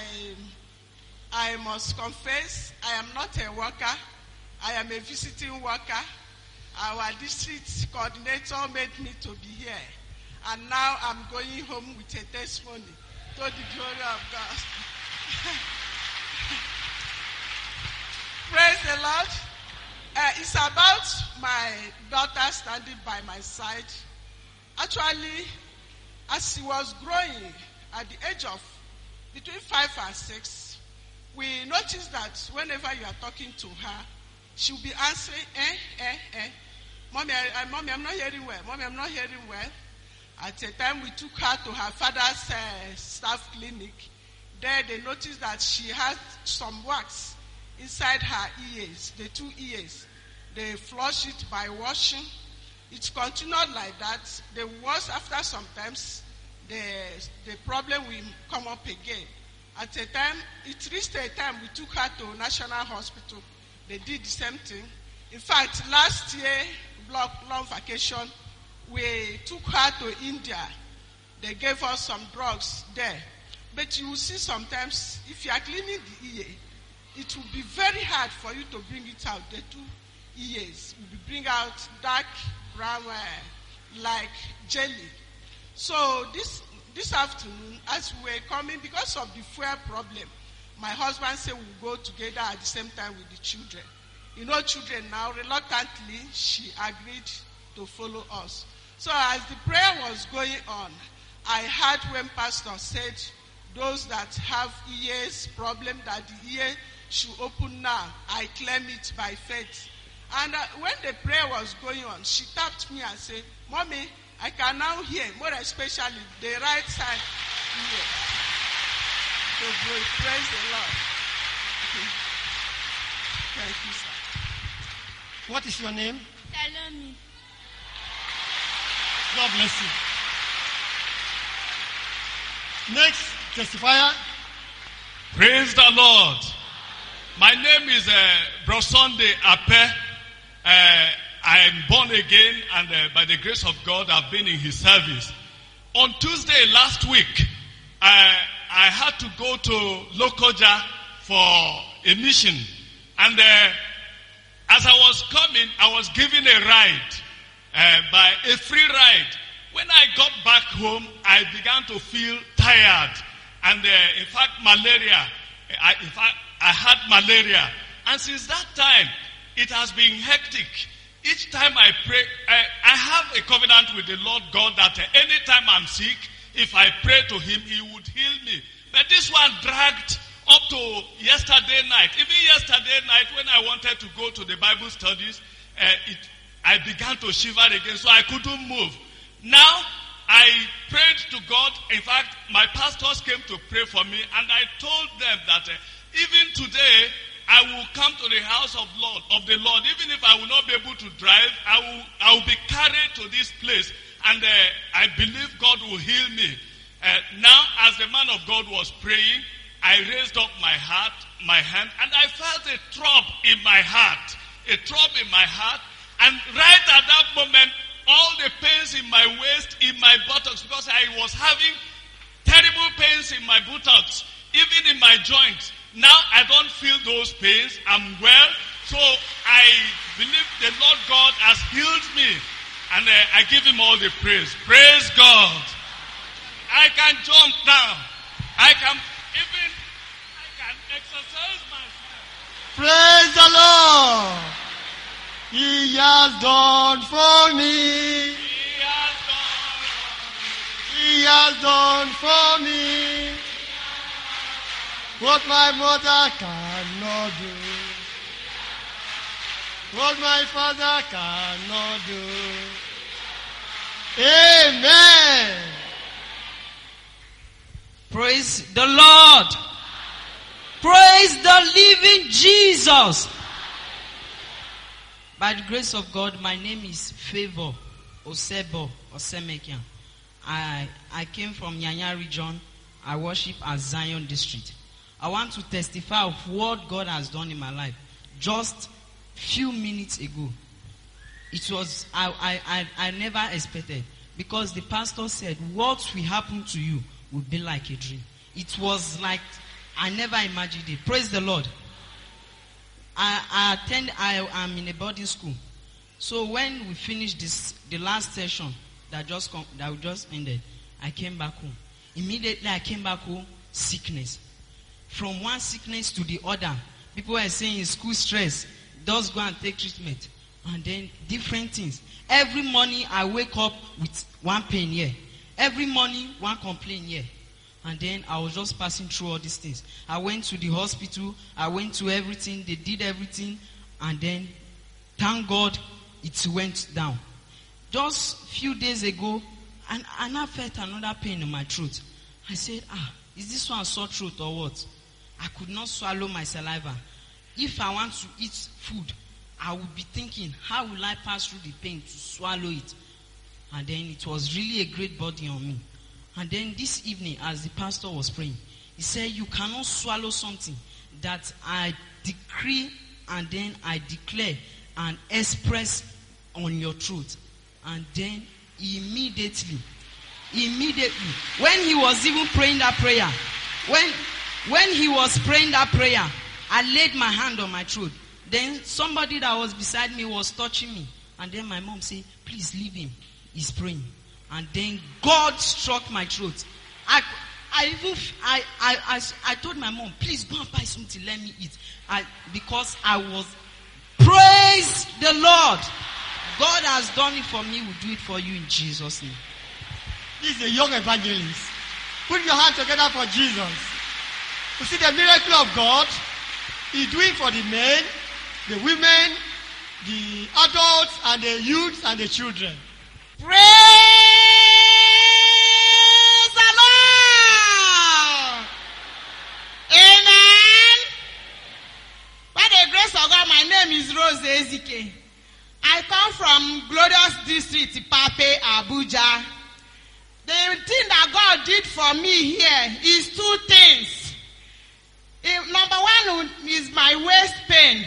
I must confess, I am not a worker. I am a visiting worker. Our district coordinator made me to be here. And now I'm going home with a testimony to the glory of God. Praise the Lord. It's about my daughter standing by my side. Actually, as she was growing at the age of between 5 and 6, we noticed that whenever you are talking to her, she will be answering, Mommy, Mommy, I'm not hearing well. Mommy, I'm not hearing well. At a time, we took her to her father's staff clinic. There, they noticed that she had some wax inside her ears, the 2 ears. They flush it by washing. It continued like that. The worst, after sometimes, the problem will come up again. At a time, it reached a time we took her to National Hospital. They did the same thing. In fact, last year, long vacation, we took her to India. They gave us some drugs there. But you will see sometimes, if you are cleaning the ear, it will be very hard for you to bring it out. The 2 ears will bring out dark brown like jelly. So this afternoon, as we were coming, because of the fuel problem, my husband said we'll go together at the same time with the children. You know, children now, reluctantly, she agreed to follow us. So as the prayer was going on, I heard when pastor said, those that have ears problem, that the ear should open now. I claim it by faith. And when the prayer was going on, she tapped me and said, Mommy, I can now hear, more especially the right side ear. So praise the Lord. Thank you, sir. What is your name? Salome. God bless you. Next testifier. Praise the Lord. My name is Brosonde Ape. I am born again, and by the grace of God, I've been in His service. On Tuesday last week, I had to go to Lokoja for a mission. And as I was coming, I was given a ride, by a free ride. When I got back home, I began to feel tired. And in fact, malaria. I had malaria. And since that time, it has been hectic. Each time I pray, I have a covenant with the Lord God that anytime I'm sick, if I pray to Him, He would heal me. But this one dragged up to yesterday night. Even yesterday night, when I wanted to go to the Bible studies, I began to shiver again, so I couldn't move. Now, I prayed to God. In fact, my pastors came to pray for me, and I told them that even today, I will come to the house of the Lord. Even if I will not be able to drive, I will be carried to this place, and I believe God will heal me. Now, as the man of God was praying, I raised up my hand, and I felt a throb in my heart. And right at that moment, all the pains in my waist, in my buttocks, because I was having terrible pains in my buttocks, even in my joints. Now I don't feel those pains. I'm well. So I believe the Lord God has healed me. And I give Him all the praise. Praise God. I can jump now. I can exercise myself. Praise the Lord. He has done for me. He has done for me. What my mother cannot do. What my father cannot do. Amen. Praise the Lord. Praise the living Jesus. By the grace of God, my name is Favor Osebo Osemekian. I came from Nyanya region. I worship at Zion district. I want to testify of what God has done in my life. Just few minutes ago, it was I never expected, because the pastor said what will happen to you will be like a dream. It was like I never imagined it. Praise the Lord. I am in a boarding school. So when we finished the last session that just ended, I came back home. Immediately I came back home, sickness. From one sickness to the other. People were saying school stress, just go and take treatment. And then different things. Every morning I wake up with one pain here. Every morning one complaint here. And then I was just passing through all these things. I went to the hospital. I went to everything. They did everything. And then, thank God, it went down. Just a few days ago, and I felt another pain in my throat. I said, is this one sore throat or what? I could not swallow my saliva. If I want to eat food, I would be thinking, how will I pass through the pain to swallow it? And then it was really a great burden on me. And then this evening, as the pastor was praying, he said, you cannot swallow something that I decree and then I declare and express on your throat. And then immediately, when he was even praying that prayer, when he was praying that prayer, I laid my hand on my throat. Then somebody that was beside me was touching me. And then my mom said, please leave him. He's praying. And then God struck my throat. I told my mom, please go and buy something, let me eat. Because I was, praise the Lord. God has done it for me, will do it for you in Jesus' name. This is a young evangelist. Put your hand together for Jesus. You see the miracle of God. He's doing for the men, the women, the adults, and the youths, and the children. Praise the Lord. Amen. By the grace of God, my name is Rose Ezike. I come from glorious district, Pape, Abuja. The thing that God did for me here is two things. Number one is my waist pain.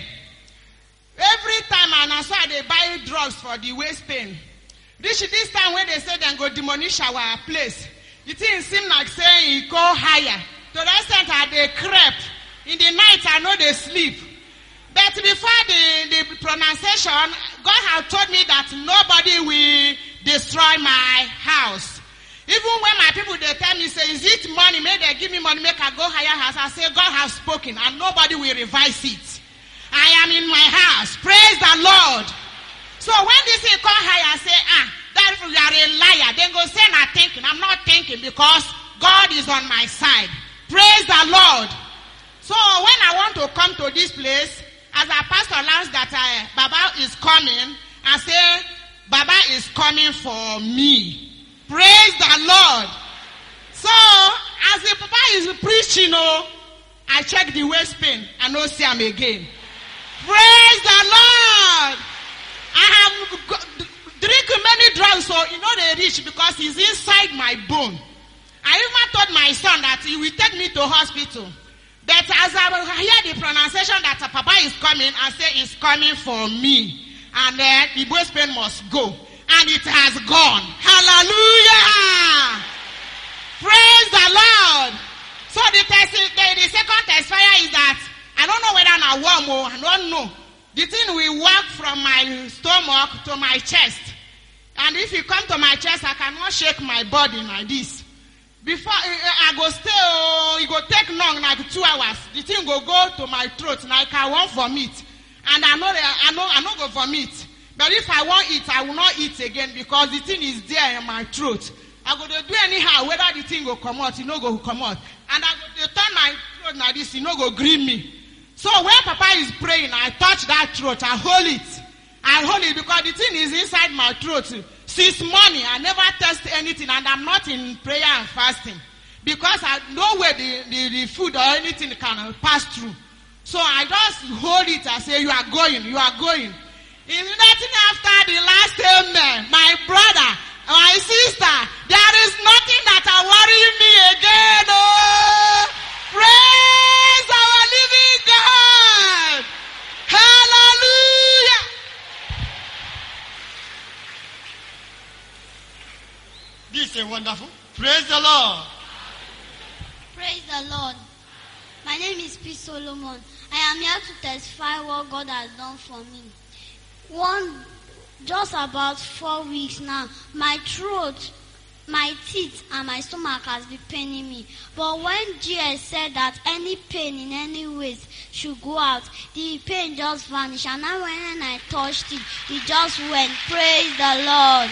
Every time and so they buy drugs for the waist pain. This time when they say they go demolish our place, it didn't seem like saying it go higher. To the extent that they creep. In the night I know they sleep. But before the pronunciation, God had told me that nobody will destroy my house. Even when my people, they tell me, say, is it money? May they give me money, make I go higher house. I say, God has spoken and nobody will revise it. I am in my house. Praise the Lord. So when this thing come higher, I say, that you are a liar. Then go say, I'm thinking. I'm not thinking because God is on my side. Praise the Lord. So when I want to come to this place, as our pastor announced that Baba is coming, I say, Baba is coming for me. Praise the Lord. So, as the Papa is preaching, I check the waist pain and no see him again. Praise the Lord. I have drink many drugs, so they reach because it's inside my bone. I even told my son that he will take me to hospital. But as I hear the pronunciation that Papa is coming, I say it's coming for me. And the waist pain must go. And it has gone. Hallelujah! Praise the Lord. So the second testifier is that I don't know whether I'm warm or I don't know. The thing will walk from my stomach to my chest. And if you come to my chest, I cannot shake my body like this. Before I go stay, it go take long, like 2 hours. The thing go to my throat, like I won't vomit. And I know go vomit. But if I want it, I will not eat again because the thing is there in my throat. I go to do anyhow, whether the thing go come out, it no go come out. And I go to turn my throat like this, it no go green me. So when Papa is praying, I touch that throat, I hold it. I hold it because the thing is inside my throat. Since morning, I never test anything and I'm not in prayer and fasting. Because I know where the food or anything can pass through. So I just hold it and say, you are going, you are going. It's nothing after the last amen. My brother, my sister, there is nothing that will worry me again. Oh, praise our living God. Hallelujah. This is wonderful. Praise the Lord. Praise the Lord. My name is P. Solomon. I am here to testify what God has done for me. Just about 4 weeks now, my throat, my teeth, and my stomach has been paining me. But when GS said that any pain in any ways should go out, the pain just vanished. And now when I touched it, it just went. Praise the Lord.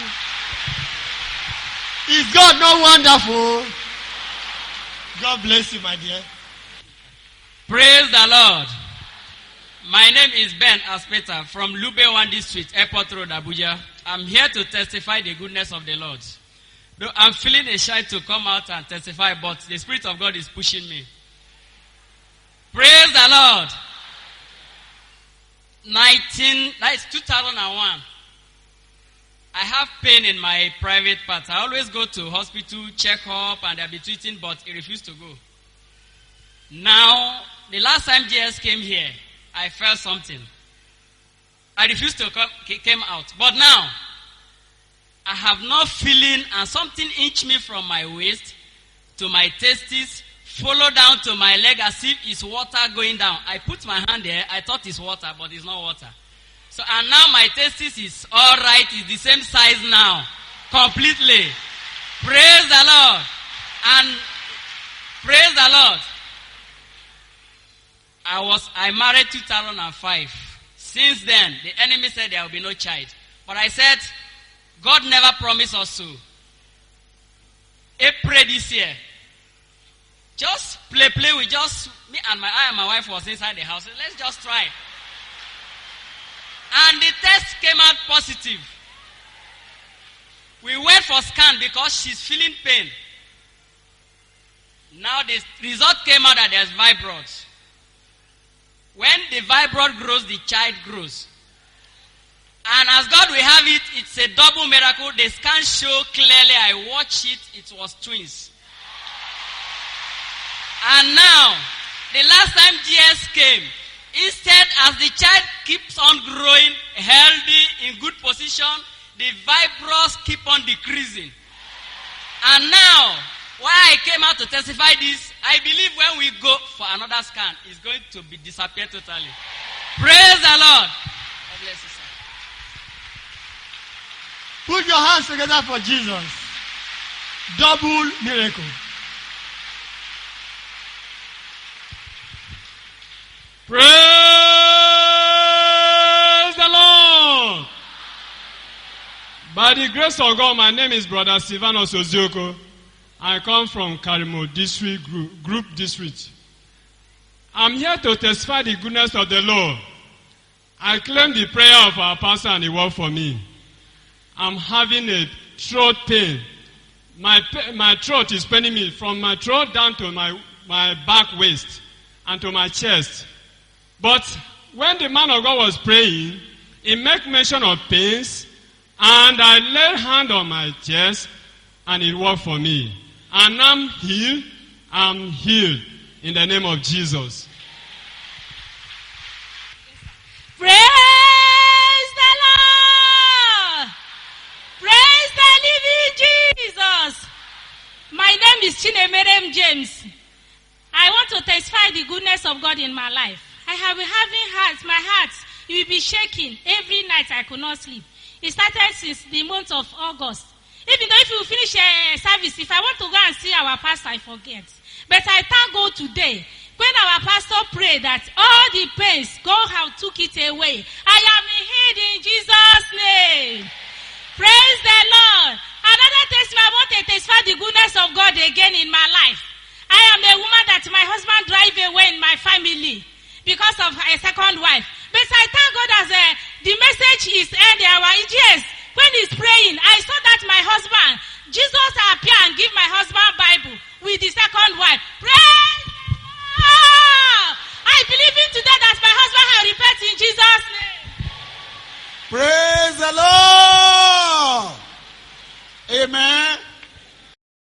Is God not wonderful? God bless you, my dear. Praise the Lord. My name is Ben Aspeta from Lube 1 District, Airport Road, Abuja. I'm here to testify the goodness of the Lord. Though I'm feeling a shy to come out and testify, but the Spirit of God is pushing me. Praise the Lord. 2001. I have pain in my private part. I always go to hospital, check up, and I'll be treating, but it refused to go. Now, the last time GS came here, I felt something. I refused to came out. But now, I have no feeling and something inched me from my waist to my testes, follow down to my leg as if it's water going down. I put my hand there. I thought it's water, but it's not water. So, and now my testes is all right. It's the same size now. Completely. Praise the Lord. And praise the Lord. I married 2005. Since then, the enemy said there will be no child. But I said, God never promised us so. April this year, Just play. We just, I and my wife was inside the house. Let's just try. And the test came out positive. We went for scan because she's feeling pain. Now the result came out that there's fibroids. When the fibroid grows, the child grows. And as God will have it, it's a double miracle. The scan show clearly, I watched it, it was twins. And now, the last time GS came, instead as the child keeps on growing, healthy, in good position, the fibroids keep on decreasing. And now, why I came out to testify this, I believe when we go for another scan, it's going to be disappear totally. Praise the Lord. God bless you, sir. Put your hands together for Jesus. Double miracle. Praise the Lord. By the grace of God, my name is Brother Silvanus Ozioko. I come from Karimo District Group District. I'm here to testify the goodness of the Lord. I claim the prayer of our pastor and the word for me. I'm having a throat pain. My throat is paining me from my throat down to my back waist and to my chest. But when the man of God was praying, he made mention of pains, and I laid hand on my chest, and it worked for me. And I'm healed in the name of Jesus. Praise the Lord! Praise the living Jesus! My name is Chinemerem James. I want to testify the goodness of God in my life. I have been having my heart, it will be shaking. Every night I could not sleep. It started since the month of August. Even though if you finish a service, if I want to go and see our pastor, I forget. But I thank God today. When our pastor prayed that all the pains, God have took it away. I am healed in Jesus' name. Praise the Lord. Another testimony, I want to testify the